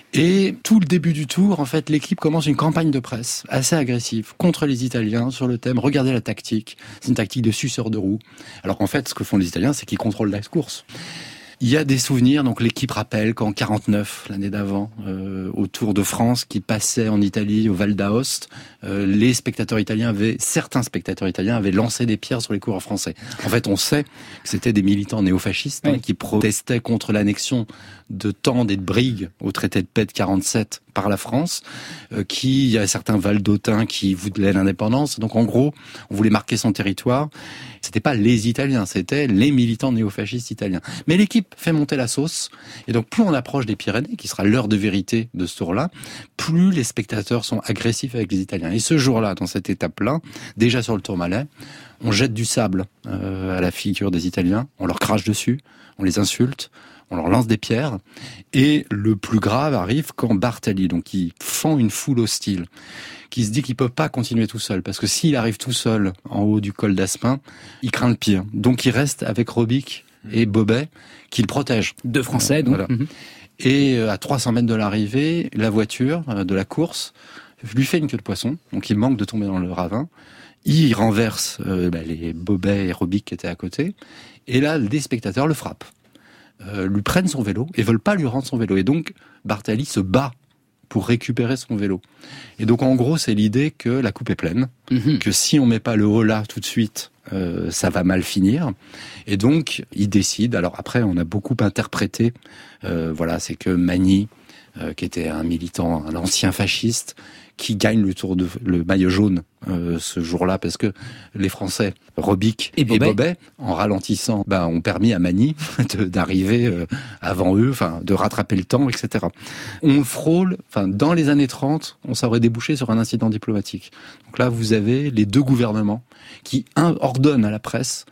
Speaker 5: Et tout le début du tour, en fait, l'équipe commence une campagne de presse assez agressive contre les Italiens sur le thème « Regardez la tactique ». C'est une tactique de suceur de roue. Alors qu'en fait, ce que font les Italiens, c'est qu'ils contrôlent la course. Il y a des souvenirs, donc l'équipe rappelle qu'en quarante-neuf, l'année d'avant, euh, au Tour de France, qui passait en Italie, au Val d'Aoste, euh, les spectateurs italiens avaient, certains spectateurs italiens avaient lancé des pierres sur les coureurs français. En fait, on sait que c'était des militants néofascistes, oui. hein, qui protestaient contre l'annexion de Tende et de Brigue au traité de paix de quarante-sept par la France, euh, qui, il y a certains Valdôtains qui voulaient l'indépendance. Donc en gros, on voulait marquer son territoire. C'était pas les Italiens, c'était les militants néofascistes italiens. Mais l'équipe fait monter la sauce. Et donc, plus on approche des Pyrénées, qui sera l'heure de vérité de ce tour-là, plus les spectateurs sont agressifs avec les Italiens. Et ce jour-là, dans cette étape-là, déjà sur le Tourmalet, on jette du sable euh, à la figure des Italiens, on leur crache dessus, on les insulte, on leur lance des pierres. Et le plus grave arrive quand Bartali, donc qui fend une foule hostile, qui se dit qu'il peut pas continuer tout seul, parce que s'il arrive tout seul en haut du col d'Aspin, il craint le pire. Donc il reste avec Robic et Bobet, qui le protègent.
Speaker 1: Deux Français, donc.
Speaker 5: Voilà. Mm-hmm. Et à trois cents mètres de l'arrivée, la voiture de la course lui fait une queue de poisson, donc il manque de tomber dans le ravin. Il renverse euh, bah, les Bobet et Robic qui étaient à côté, et là, des spectateurs le frappent, euh, lui prennent son vélo et veulent pas lui rendre son vélo. Et donc, Bartali se bat pour récupérer son vélo. Et donc, en gros, c'est l'idée que la coupe est pleine, mmh. que si on met pas le holà tout de suite, euh, ça va mal finir. Et donc, il décide. Alors après, on a beaucoup interprété. Euh, voilà, c'est que Manni, euh, qui était un militant, un ancien fasciste, qui gagne le tour de le maillot jaune euh, ce jour-là, parce que les Français, Robic et Bobet, et Bobet en ralentissant, ben, ont permis à Manni de, d'arriver euh, avant eux, enfin, de rattraper le temps, et cetera. On frôle, enfin, dans les années trente, on s'aurait débouché sur un incident diplomatique. Donc là, vous avez les deux gouvernements qui un, ordonnent à la presse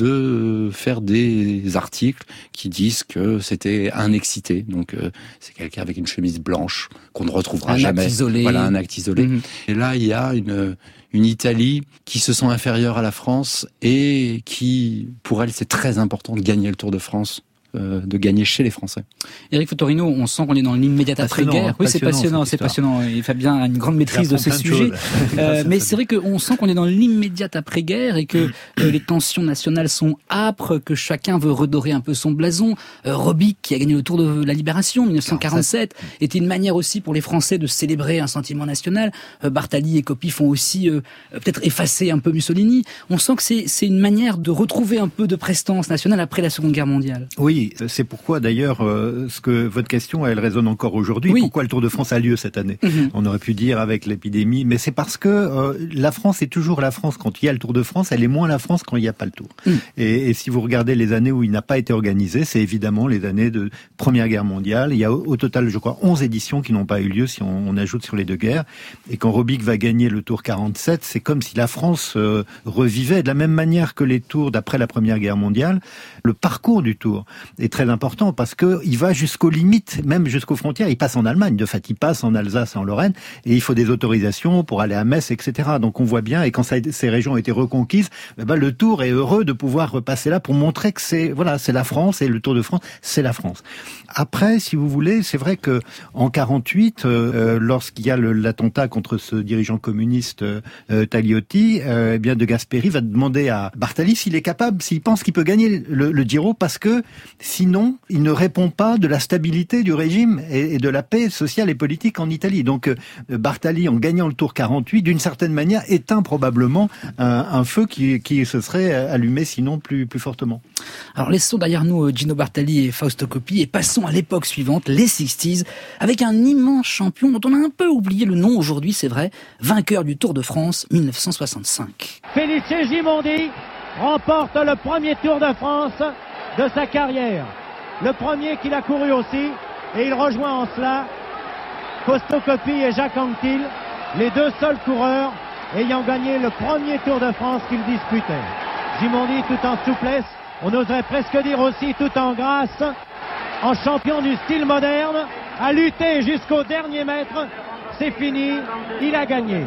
Speaker 5: de faire des articles qui disent que c'était un excité. Donc euh, c'est quelqu'un avec une chemise blanche qu'on ne retrouvera
Speaker 1: un
Speaker 5: jamais.
Speaker 1: Acte isolé.
Speaker 5: Voilà, un acte isolé. Mmh. Et là, il y a une une Italie qui se sent inférieure à la France et qui, pour elle, c'est très important de gagner le Tour de France. De gagner chez les Français.
Speaker 1: Éric Fotorino, on sent qu'on est dans l'immédiate après-guerre. Oui, c'est passionnant, c'est passionnant. Et Fabien a une grande maîtrise de ce sujet. Euh, mais c'est vrai qu'on sent qu'on est dans l'immédiate après-guerre et que euh, les tensions nationales sont âpres, que chacun veut redorer un peu son blason. Euh, Robic, qui a gagné le Tour de la Libération en dix-neuf cent quarante-sept, était une manière aussi pour les Français de célébrer un sentiment national. Euh, Bartali et Coppi font aussi euh, peut-être effacer un peu Mussolini. On sent que c'est, c'est une manière de retrouver un peu de prestance nationale après la Seconde Guerre mondiale.
Speaker 8: Oui. C'est pourquoi d'ailleurs euh, ce que votre question elle résonne encore aujourd'hui. Oui. Pourquoi le Tour de France a lieu cette année? Mmh. On aurait pu dire avec l'épidémie, mais c'est parce que euh, la France est toujours la France quand il y a le Tour de France. Elle est moins la France quand il n'y a pas le Tour. Mmh. Et, et si vous regardez les années où il n'a pas été organisé, c'est évidemment les années de Première Guerre mondiale. Il y a au, au total, je crois, onze éditions qui n'ont pas eu lieu si on, on ajoute sur les deux guerres. Et quand Robic va gagner le Tour quarante-sept, c'est comme si la France euh, revivait de la même manière que les Tours d'après la Première Guerre mondiale. Le parcours du Tour est très important parce que il va jusqu'aux limites, même jusqu'aux frontières. Il passe en Allemagne, de fait, il passe en Alsace et en Lorraine, et il faut des autorisations pour aller à Metz, et cetera. Donc on voit bien, et quand ça, ces régions ont été reconquises, eh ben, le Tour est heureux de pouvoir repasser là pour montrer que c'est, voilà, c'est la France, et le Tour de France, c'est la France. Après, si vous voulez, c'est vrai que en quarante-huit, euh, lorsqu'il y a le, l'attentat contre ce dirigeant communiste euh, Tagliotti, euh, eh bien De Gasperi va demander à Bartali s'il est capable, s'il pense qu'il peut gagner le, le Giro, parce que sinon, il ne répond pas de la stabilité du régime et, et de la paix sociale et politique en Italie. Donc, euh, Bartali, en gagnant le Tour quarante-huit, d'une certaine manière, éteint probablement un, un feu qui, qui se serait allumé sinon plus, plus fortement.
Speaker 1: Alors, laissons derrière nous Gino Bartali et Fausto Coppi et passons à l'époque suivante, les sixties, avec un immense champion dont on a un peu oublié le nom aujourd'hui, c'est vrai, vainqueur du Tour de France dix-neuf cent soixante-cinq.
Speaker 14: Félicien Gimondi remporte le premier Tour de France de sa carrière. le premier qu'il a couru aussi, et il rejoint en cela Fausto Coppi et Jacques Anquetil, les deux seuls coureurs ayant gagné le premier Tour de France qu'ils disputaient. Gimondi tout en souplesse, on oserait presque dire aussi tout en grâce, en champion du style moderne, a lutté jusqu'au dernier mètre. C'est fini, il a gagné.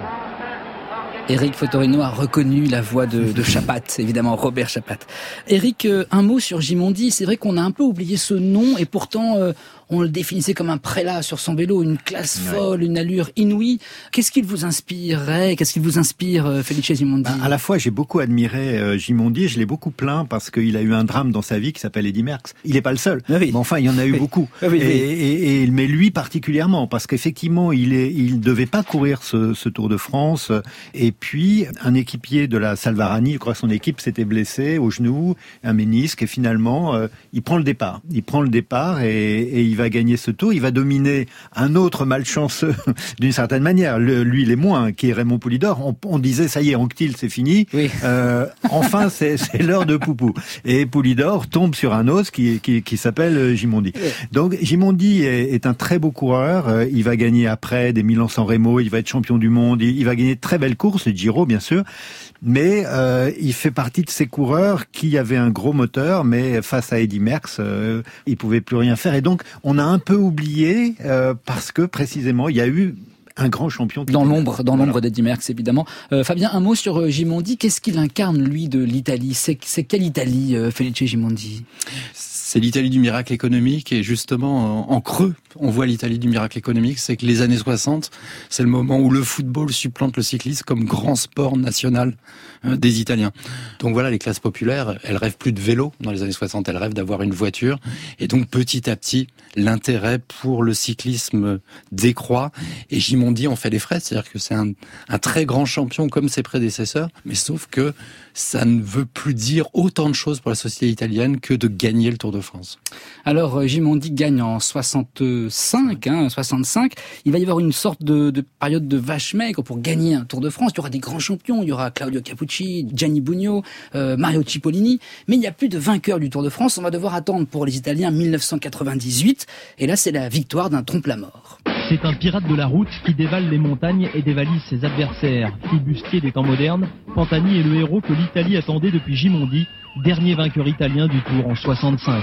Speaker 1: Éric Fotorino a reconnu la voix de, de Chapat, évidemment, Robert Chapat. Éric, euh, un mot sur Gimondi. C'est vrai qu'on a un peu oublié ce nom et pourtant euh, on le définissait comme un prélat sur son vélo, une classe folle, une allure inouïe. Qu'est-ce qu'il vous inspirerait? Qu'est-ce qu'il vous inspire, euh, Felice Gimondi?
Speaker 8: À la fois, j'ai beaucoup admiré euh, Gimondi, je l'ai beaucoup plaint parce qu'il a eu un drame dans sa vie qui s'appelle Eddy Merckx. Il n'est pas le seul, ah oui. mais enfin, il y en a eu oui. beaucoup. Ah oui, et, oui. Et, et, mais lui particulièrement, parce qu'effectivement, il est, il devait pas courir ce, ce Tour de France. Et puis, un équipier de la Salvarani, je crois que son équipe s'était blessée au genou, un ménisque, et finalement, euh, il prend le départ. Il prend le départ et, et il va gagner ce Tour. Il va dominer un autre malchanceux d'une certaine manière. Le, lui, il est moins, qui est Raymond Poulidor. On, on disait, ça y est, Anquetil, c'est fini. Oui. Euh, enfin, c'est, c'est l'heure de Poupou. Et Poulidor tombe sur un os qui, qui, qui s'appelle Gimondi. Oui. Donc, Gimondi est, est un très beau coureur. Il va gagner après des Milan-San Remo. Il va être champion du monde. Il, il va gagner de très belles courses, le Giro, bien sûr. Mais euh, il fait partie de ces coureurs qui avaient un gros moteur, mais face à Eddy Merckx, euh, il pouvait plus rien faire. Et donc, on a un peu oublié euh, parce que précisément, il y a eu un grand champion
Speaker 1: dans l'ombre, dans l'ombre voilà. d'Eddy Merckx, évidemment. Euh, Fabien, un mot sur euh, Gimondi. Qu'est-ce qu'il incarne, lui, de l'Italie? C'est, c'est quelle Italie, euh, Felice Gimondi?
Speaker 5: C'est l'Italie du miracle économique, et justement, en, en creux, on voit l'Italie du miracle économique. C'est que les années soixante, c'est le moment où le football supplante le cyclisme comme grand sport national euh, des Italiens. Donc voilà, les classes populaires, elles rêvent plus de vélo dans les années soixante, elles rêvent d'avoir une voiture. Et donc petit à petit, l'intérêt pour le cyclisme décroît. Et Gimondi en fait les frais, c'est-à-dire que c'est un, un très grand champion comme ses prédécesseurs, mais sauf que ça ne veut plus dire autant de choses pour la société italienne que de gagner le Tour de France.
Speaker 1: Alors Gimondi gagne en soixante-cinq, hein, soixante-cinq. Il va y avoir une sorte de, de période de vache maigre pour gagner un Tour de France. Il y aura des grands champions, il y aura Claudio Capucci, Gianni Bugno, euh, Mario Cipollini, mais il n'y a plus de vainqueur du Tour de France. On va devoir attendre pour les Italiens mille neuf cent quatre-vingt-dix-huit, et là c'est la victoire d'un trompe-la-mort.
Speaker 15: C'est un pirate de la route qui dévale les montagnes et dévalise ses adversaires. Flibustier des temps modernes, Pantani est le héros que l'Italie attendait depuis Gimondi, dernier vainqueur italien du Tour en soixante-cinq.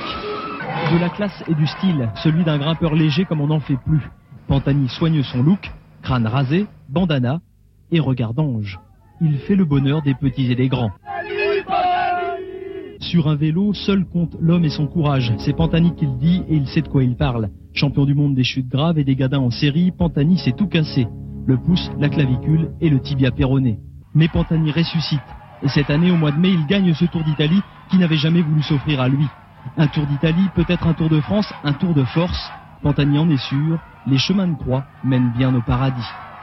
Speaker 15: De la classe et du style, celui d'un grimpeur léger comme on n'en fait plus. Pantani soigne son look, crâne rasé, bandana et regard d'ange. Il fait le bonheur des petits et des grands. Sur un vélo, seul compte l'homme et son courage. C'est Pantani qui le dit et il sait de quoi il parle. Champion du monde des chutes graves et des gadins en série, Pantani s'est tout cassé. Le pouce, la clavicule et le tibia péroné. Mais Pantani ressuscite. Et cette année, au mois de mai, il gagne ce Tour d'Italie qui n'avait jamais voulu s'offrir à lui. Un Tour d'Italie, peut-être un Tour de France, un Tour de force. Pantani en est sûr, les chemins de croix mènent bien au paradis.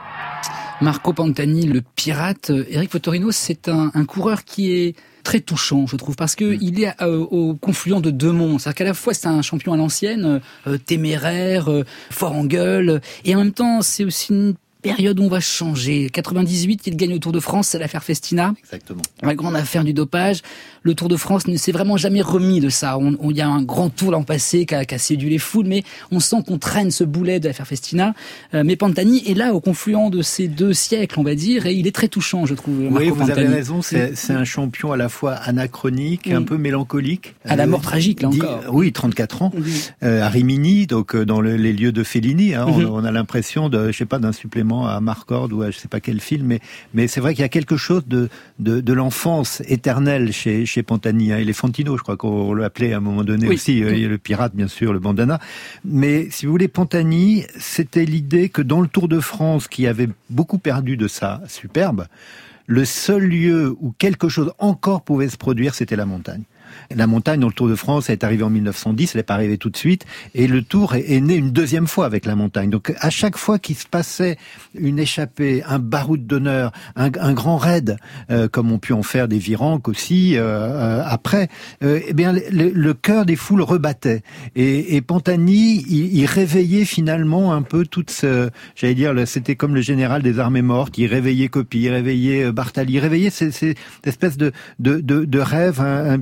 Speaker 1: Marco Pantani, le pirate. Éric Fotorino, c'est un, un coureur qui est très touchant, je trouve, parce que mmh. il est euh, au confluent de deux mondes. C'est-à-dire qu'à la fois, c'est un champion à l'ancienne, euh, téméraire, euh, fort en gueule, et en même temps, c'est aussi une période où on va changer. quatre-vingt-dix-huit, il gagne au Tour de France, c'est l'affaire Festina.
Speaker 8: Exactement.
Speaker 1: La grande affaire du dopage. Le Tour de France ne s'est vraiment jamais remis de ça. On, on, il y a un grand tour l'an passé qui a, qui a séduit les foules, mais on sent qu'on traîne ce boulet de l'affaire Festina. Euh, mais Pantani est là au confluent de ces deux siècles, on va dire, et il est très touchant, je trouve.
Speaker 8: Oui,
Speaker 1: Marco
Speaker 8: vous
Speaker 1: Pantani.
Speaker 8: avez raison, c'est, c'est un champion à la fois anachronique, oui. un peu mélancolique.
Speaker 1: À la mort tragique, là encore.
Speaker 8: Dit, oui, trente-quatre ans. Oui. Euh, à Rimini, donc dans le, les lieux de Fellini, hein, mm-hmm. on, on a l'impression de, je sais pas, d'un supplément à Marcord ou à je sais pas quel film, mais, mais c'est vrai qu'il y a quelque chose de, de, de l'enfance éternelle chez, chez Pantani. Hein. Il est Fantino, je crois qu'on l'appelait à un moment donné oui. aussi, euh, le pirate, bien sûr, le bandana. Mais si vous voulez, Pantani, c'était l'idée que dans le Tour de France, qui avait beaucoup perdu de sa superbe, le seul lieu où quelque chose encore pouvait se produire, c'était la montagne. La montagne dans le Tour de France est arrivée en mille neuf cent dix, elle n'est pas arrivée tout de suite, et le Tour est, est né une deuxième fois avec la montagne. Donc à chaque fois qu'il se passait une échappée, un baroud d'honneur, un, un grand raid, euh, comme ont pu en faire des Virenques aussi euh, euh, après, euh, eh bien le, le cœur des foules rebattait. Et, et Pantani, il, il réveillait finalement un peu toute ce, j'allais dire, c'était comme le général des armées mortes, il réveillait Coppi, il réveillait Bartali, il réveillait ces, ces espèces de, de, de, de rêves un, un petit peu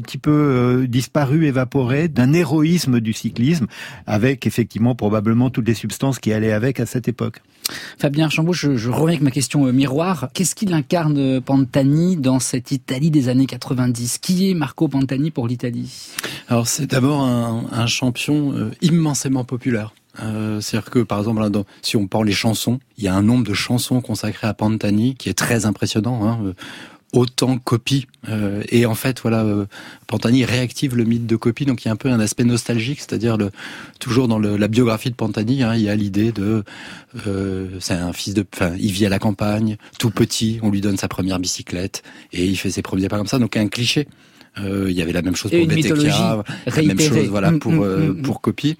Speaker 8: euh, disparu, évaporé d'un héroïsme du cyclisme, avec effectivement probablement toutes les substances qui allaient avec à cette époque.
Speaker 1: Fabien Archambault, je, je reviens avec ma question euh, miroir. Qu'est-ce qu'il incarne euh, Pantani dans cette Italie des années quatre-vingt-dix ? Qui est Marco Pantani pour l'Italie ?
Speaker 5: Alors c'est d'abord un, un champion euh, immensément populaire. Euh, c'est-à-dire que par exemple, dans, si on parle les chansons, il y a un nombre de chansons consacrées à Pantani qui est très impressionnant. Hein, euh, autant Coppi euh, et en fait voilà euh, Pantani réactive le mythe de Coppi, donc il y a un peu un aspect nostalgique, c'est-à-dire le toujours dans le, la biographie de Pantani, hein, il y a l'idée de euh, c'est un fils de enfin il vit à la campagne tout petit, on lui donne sa première bicyclette et il fait ses premiers pas comme ça, donc un cliché. Euh, il y avait la même chose pour Bettecchia, la même chose voilà
Speaker 1: mmh,
Speaker 5: pour
Speaker 1: mmh,
Speaker 5: euh,
Speaker 1: mmh.
Speaker 5: pour Coppi,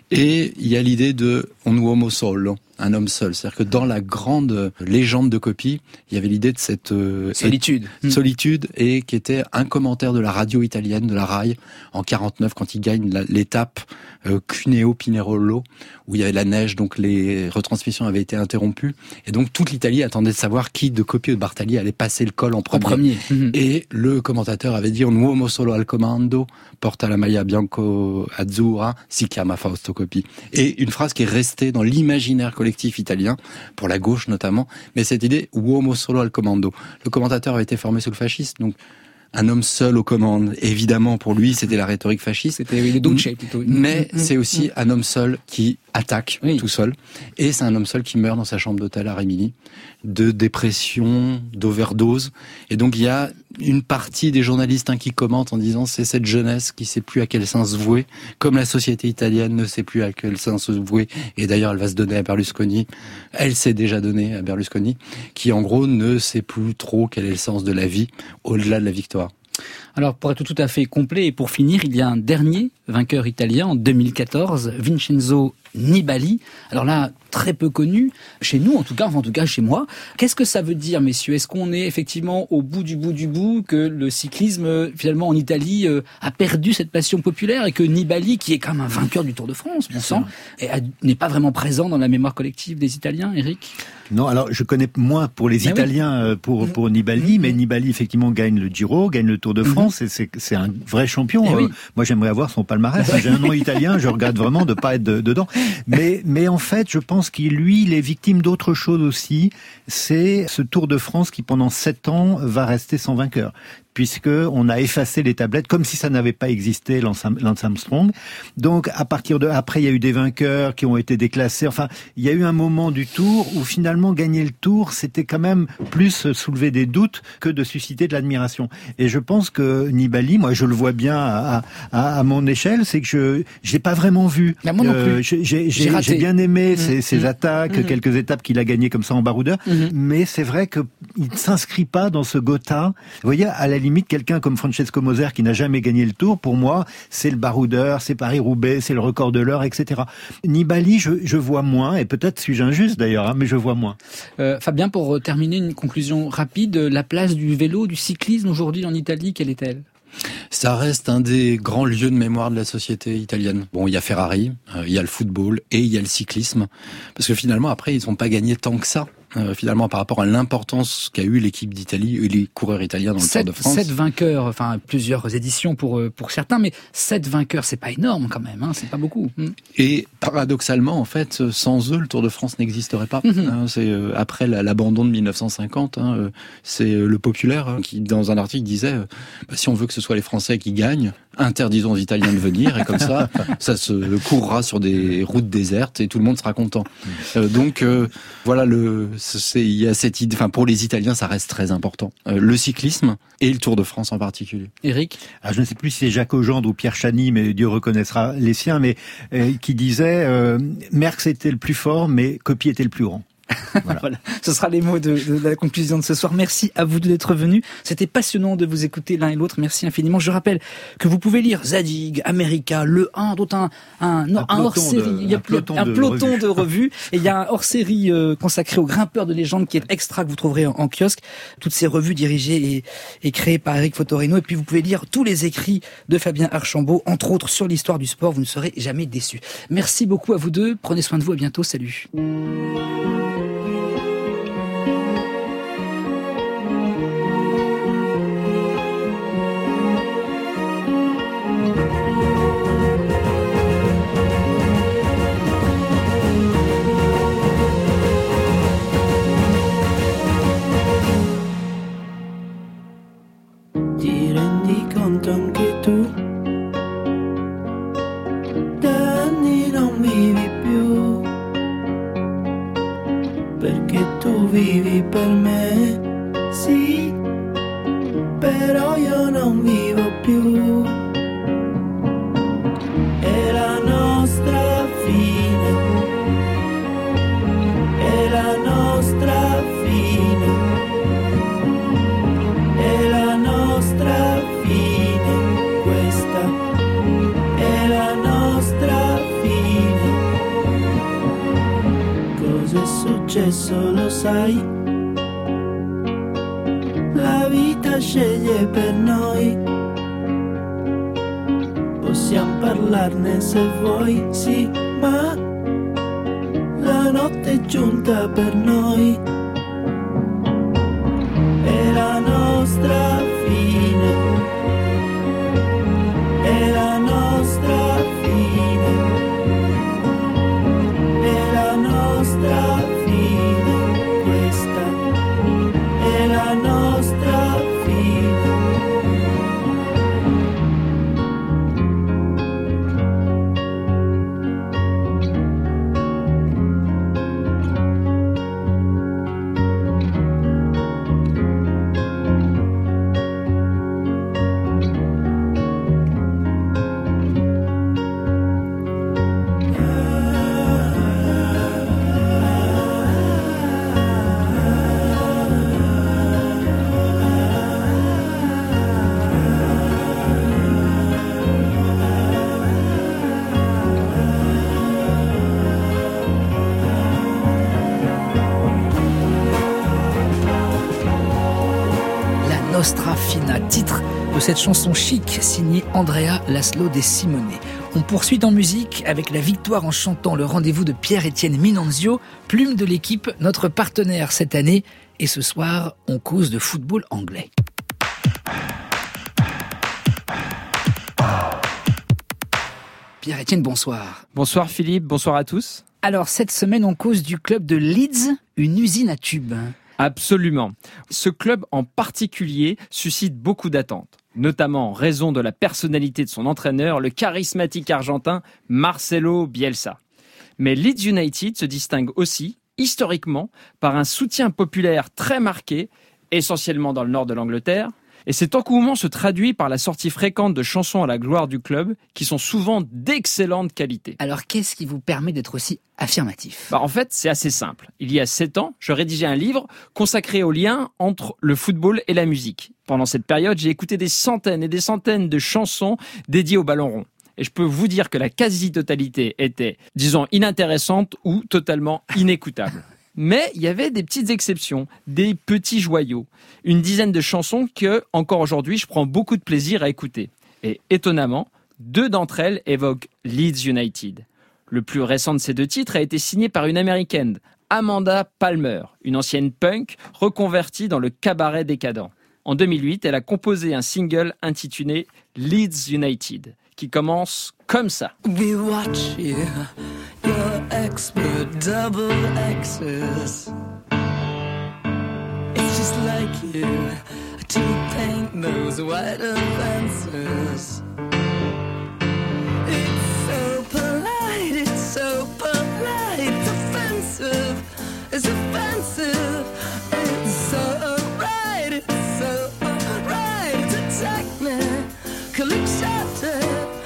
Speaker 5: et il y a l'idée de un uomo solo, un homme seul, c'est-à-dire que dans la grande légende de Coppi, il y avait l'idée de cette euh,
Speaker 1: solitude,
Speaker 5: et, solitude et qui était un commentaire de la radio italienne, de la Rai, en quarante-neuf quand il gagne la, l'étape euh, Cuneo-Pinerolo où il y avait de la neige, donc les retransmissions avaient été interrompues et donc toute l'Italie attendait de savoir qui de Coppi ou de Bartali allait passer le col en premier.
Speaker 1: En premier. Mmh.
Speaker 5: Et le commentateur avait dit un uomo solo al comando porta la maglia bianco-azzurra si chiama Fausto Coppi. Et une phrase qui est restée dans l'imaginaire collectif italien, pour la gauche notamment, mais cette idée uomo solo al comando. Le commentateur avait été formé sous le fascisme, donc un homme seul aux commandes. Évidemment, pour lui, c'était la rhétorique fasciste.
Speaker 1: C'était les Duce plutôt.
Speaker 5: Mais c'est aussi un homme seul qui attaque
Speaker 1: oui.
Speaker 5: tout seul. Et c'est un homme seul qui meurt dans sa chambre d'hôtel à Rimini, de dépression, d'overdose. Et donc, il y a une partie des journalistes hein, qui commentent en disant c'est cette jeunesse qui sait plus à quel sens se vouer, comme la société italienne ne sait plus à quel sens se vouer. Et d'ailleurs, elle va se donner à Berlusconi. Elle s'est déjà donnée à Berlusconi, qui en gros ne sait plus trop quel est le sens de la vie au-delà de la victoire.
Speaker 1: Alors, pour être tout à fait complet et pour finir, il y a un dernier vainqueur italien en deux mille quatorze, Vincenzo Nibali. Alors là, très peu connu, chez nous en tout cas, enfin en tout cas chez moi. Qu'est-ce que ça veut dire, messieurs ? Est-ce qu'on est effectivement au bout du bout du bout, que le cyclisme, finalement, en Italie, euh, a perdu cette passion populaire et que Nibali, qui est quand même un vainqueur du Tour de France, bon sang, n'est pas vraiment présent dans la mémoire collective des Italiens, Eric ?
Speaker 8: Non, alors je connais moins pour les
Speaker 1: mais
Speaker 8: Italiens
Speaker 1: oui.
Speaker 8: pour pour Nibali, mmh. mais Nibali effectivement gagne le Giro, gagne le Tour de France, mmh. et c'est c'est un vrai champion.
Speaker 1: Eh
Speaker 8: euh,
Speaker 1: oui.
Speaker 8: Moi, j'aimerais avoir son palmarès. J'ai un nom italien, je regrette vraiment de pas être de, dedans. Mais mais en fait, je pense qu'il lui, il est victime d'autre chose aussi. C'est ce Tour de France qui pendant sept ans va rester sans vainqueur, puisque on a effacé les tablettes comme si ça n'avait pas existé, Lance Armstrong. Donc à partir de après, il y a eu des vainqueurs qui ont été déclassés. Enfin, il y a eu un moment du Tour où finalement gagner le Tour, c'était quand même plus soulever des doutes que de susciter de l'admiration. Et je pense que Nibali, moi je le vois bien à, à, à mon échelle, c'est que je j'ai pas vraiment vu.
Speaker 1: Mais moi non plus.
Speaker 8: Euh, j'ai j'ai, j'ai, j'ai bien aimé mmh, ses, ses mmh, attaques, mmh. quelques étapes qu'il a gagnées comme ça en baroudeur, mmh. mais c'est vrai que il ne s'inscrit pas dans ce Gotha. Vous voyez, à la limite, quelqu'un comme Francesco Moser qui n'a jamais gagné le Tour, pour moi, c'est le baroudeur, c'est Paris-Roubaix, c'est le record de l'heure, et cetera. Nibali, je, je vois moins, et peut-être suis-je injuste d'ailleurs, hein, mais je vois moins.
Speaker 1: Euh, Fabien, pour terminer, une conclusion rapide, la place du vélo, du cyclisme aujourd'hui en Italie, quelle est-elle ?
Speaker 5: Ça reste un des grands lieux de mémoire de la société italienne. Bon, il y a Ferrari, euh, il y a le football et il y a le cyclisme. Parce que finalement, après, ils n'ont pas gagné tant que ça. Euh, finalement, par rapport à l'importance qu'a eu l'équipe d'Italie et les coureurs italiens dans le
Speaker 1: sept,
Speaker 5: Tour de France.
Speaker 1: Sept vainqueurs, enfin plusieurs éditions pour pour certains, mais sept vainqueurs, c'est pas énorme quand même, hein, c'est pas beaucoup. Mm.
Speaker 5: Et paradoxalement, en fait, sans eux, le Tour de France n'existerait pas. Mm-hmm. Hein, c'est euh, après la, l'abandon de mille neuf cent cinquante, hein, euh, c'est euh, le Populaire hein, qui, dans un article, disait euh, bah, si on veut que ce soit les Français qui gagnent, interdisons aux Italiens de venir et comme ça, ça se courra sur des routes désertes et tout le monde sera content. Euh, donc euh, voilà le C'est, il y a cette idée, enfin pour les Italiens, ça reste très important. Euh, le cyclisme et le Tour de France en particulier.
Speaker 1: Eric,
Speaker 8: ah, je ne sais plus si c'est Jacques Augendre ou Pierre Chany, mais Dieu reconnaîtra les siens, mais euh, qui disait euh, Merckx était le plus fort, mais Coppi était le plus grand.
Speaker 1: Voilà. Voilà. Ce sera les mots de, de la conclusion de ce soir. Merci à vous deux d'être venus. C'était passionnant de vous écouter l'un et l'autre. Merci infiniment. Je rappelle que vous pouvez lire Zadig, America, Le un, d'autres un, un, non, un, un hors-série. Il y a un peloton, un peloton de, de revues. Et il y a un hors-série euh, consacré aux grimpeurs de légende qui est extra que vous trouverez en, en kiosque. Toutes ces revues dirigées et, et créées par Eric Fotorino. Et puis vous pouvez lire tous les écrits de Fabien Archambault, entre autres sur l'histoire du sport. Vous ne serez jamais déçus. Merci beaucoup à vous deux. Prenez soin de vous. À bientôt. Salut.
Speaker 16: vivi per me, sì, però io non vivo più. È la nostra fine, è la nostra fine, è la nostra fine, questa è la nostra fine. Cos'è successo lo sai? La vita sceglie per noi. Possiamo parlarne se vuoi, sì, ma la notte è giunta per noi. È la nostra fine, è la nostra fine, è la nostra fine, questa è la nostra fine.
Speaker 1: Nostra Fina, titre de cette chanson chic signée Andrea Laszlo De Simone. On poursuit en musique avec la victoire en chantant le rendez-vous de Pierre-Étienne Minanzio, plume de l'équipe, notre partenaire cette année. Et ce soir, on cause de football anglais. Pierre-Étienne, bonsoir.
Speaker 17: Bonsoir Philippe, bonsoir à tous.
Speaker 1: Alors, cette semaine, on cause du club de Leeds, une usine à tubes.
Speaker 17: Absolument. Ce club en particulier suscite beaucoup d'attentes, notamment en raison de la personnalité de son entraîneur, le charismatique argentin Marcelo Bielsa. Mais Leeds United se distingue aussi, historiquement, par un soutien populaire très marqué, essentiellement dans le nord de l'Angleterre, et cet engouement se traduit par la sortie fréquente de chansons à la gloire du club, qui sont souvent d'excellente qualité.
Speaker 1: Alors qu'est-ce qui vous permet d'être aussi affirmatif ?
Speaker 17: Bah, en fait, c'est assez simple. Il y a sept ans, je rédigeais un livre consacré au lien entre le football et la musique. Pendant cette période, j'ai écouté des centaines et des centaines de chansons dédiées au ballon rond. Et je peux vous dire que la quasi-totalité était, disons, inintéressante ou totalement inécoutable. Mais il y avait des petites exceptions, des petits joyaux. Une dizaine de chansons que, encore aujourd'hui, je prends beaucoup de plaisir à écouter. Et étonnamment, deux d'entre elles évoquent Leeds United. Le plus récent de ces deux titres a été signé par une américaine, Amanda Palmer, une ancienne punk reconvertie dans le cabaret décadent. En deux mille huit, elle a composé un single intitulé Leeds United, qui commence comme ça.
Speaker 16: We watch you, your expert double X's. It's just like you to paint those white fences. It's so polite, it's so polite, it's offensive, it's offensive. It's so right, it's so right, it's a technical accepted.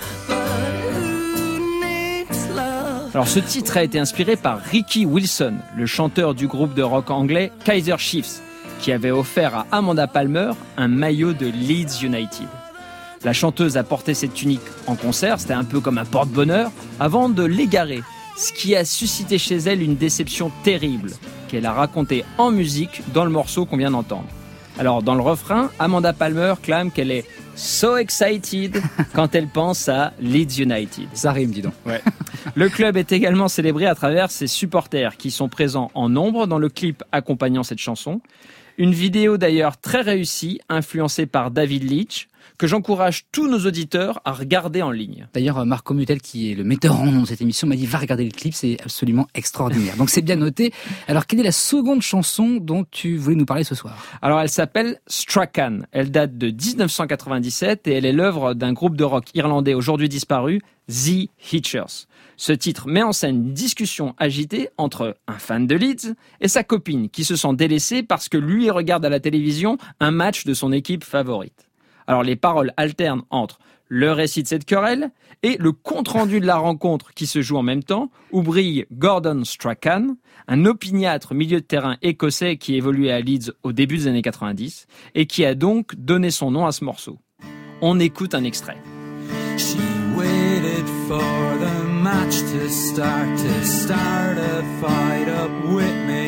Speaker 17: Alors ce titre a été inspiré par Ricky Wilson, le chanteur du groupe de rock anglais Kaiser Chiefs, qui avait offert à Amanda Palmer un maillot de Leeds United. La chanteuse a porté cette tunique en concert, c'était un peu comme un porte-bonheur, avant de l'égarer, ce qui a suscité chez elle une déception terrible, qu'elle a racontée en musique dans le morceau qu'on vient d'entendre. Alors dans le refrain, Amanda Palmer clame qu'elle est so excited quand elle pense à Leeds United.
Speaker 1: Ça rime, dis donc.
Speaker 17: Ouais. Le club est également célébré à travers ses supporters qui sont présents en nombre dans le clip accompagnant cette chanson. Une vidéo d'ailleurs très réussie, influencée par David Leitch, que j'encourage tous nos auditeurs à regarder en ligne.
Speaker 1: D'ailleurs, Marco Mutel, qui est le metteur en nom de cette émission, m'a dit « Va regarder le clip, c'est absolument extraordinaire ». Donc c'est bien noté. Alors, quelle est la seconde chanson dont tu voulais nous parler ce soir ?
Speaker 17: Alors, elle s'appelle Strachan. Elle date de dix-neuf cent quatre-vingt-dix-sept et elle est l'œuvre d'un groupe de rock irlandais aujourd'hui disparu, The Hitchers. Ce titre met en scène une discussion agitée entre un fan de Leeds et sa copine qui se sent délaissée parce que lui regarde à la télévision un match de son équipe favorite. Alors les paroles alternent entre le récit de cette querelle et le compte-rendu de la rencontre qui se joue en même temps, où brille Gordon Strachan, un opiniâtre milieu de terrain écossais qui évoluait à Leeds au début des années quatre-vingt-dix et qui a donc donné son nom à ce morceau. On écoute un extrait.
Speaker 16: She waited for the match to start, to start a fight up with me.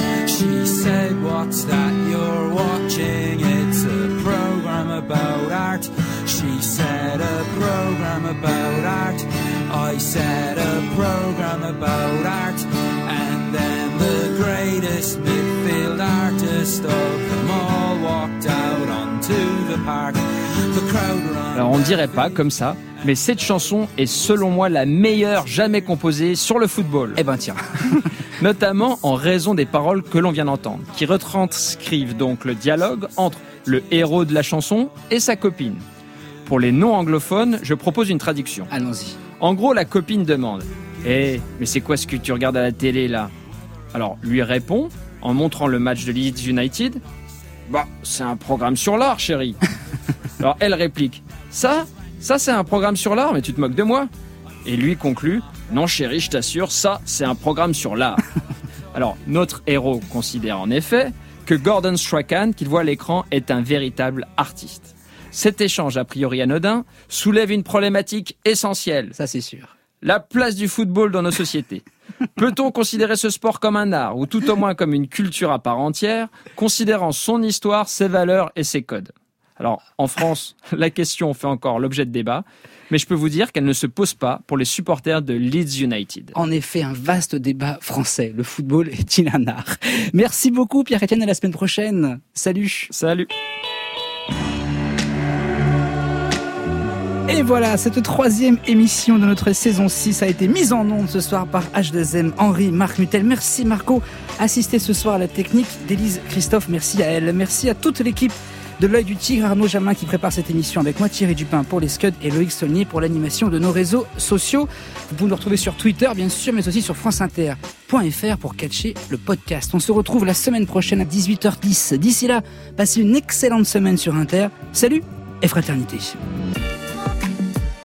Speaker 16: She said, what's that you're watching? It's a program about art. She said, a program about art. I said, a program about art. And then the greatest midfield artist of them all walked out onto the park. The crowd ran.
Speaker 17: Alors on dirait pas comme ça, mais cette chanson est selon moi la meilleure jamais composée sur le football.
Speaker 1: Eh ben tiens.
Speaker 17: Notamment en raison des paroles que l'on vient d'entendre, qui retranscrivent donc le dialogue entre le héros de la chanson et sa copine. Pour les non-anglophones, je propose une traduction.
Speaker 1: Allons-y.
Speaker 17: En gros, la copine demande « Eh, mais c'est quoi ce que tu regardes à la télé là ?» Alors, lui répond, en montrant le match de Leeds United, « Bah, c'est un programme sur l'art, chérie. » Alors, elle réplique « Ça Ça, c'est un programme sur l'art, mais tu te moques de moi ?» Et lui conclut « Non, chérie, je t'assure, ça, c'est un programme sur l'art. » Alors, notre héros considère en effet que Gordon Strachan, qu'il voit à l'écran, est un véritable artiste. Cet échange, a priori anodin, soulève une problématique essentielle.
Speaker 1: Ça, c'est sûr.
Speaker 17: La place du football dans nos sociétés. Peut-on considérer ce sport comme un art, ou tout au moins comme une culture à part entière, considérant son histoire, ses valeurs et ses codes ? Alors, en France, la question fait encore l'objet de débat, mais je peux vous dire qu'elle ne se pose pas pour les supporters de Leeds United.
Speaker 1: En effet, un vaste débat français. Le football est-il un art ? Merci beaucoup, Pierre-Étienne, à la semaine prochaine. Salut.
Speaker 17: Salut.
Speaker 1: Et voilà, cette troisième émission de notre saison six a été mise en onde ce soir par H deux M, Henri, Marc Mutel. Merci Marco, assisté ce soir à la technique d'Élise Christophe. Merci à elle. Merci à toute l'équipe de l'œil du tigre, Arnaud Jamin qui prépare cette émission avec moi, Thierry Dupin pour les scuds et Loïc Saulnier pour l'animation de nos réseaux sociaux. Vous pouvez nous retrouver sur Twitter bien sûr, mais aussi sur franceinter point f r pour catcher le podcast. On se retrouve la semaine prochaine à dix-huit heures dix. D'ici là, passez une excellente semaine sur Inter. Salut et fraternité.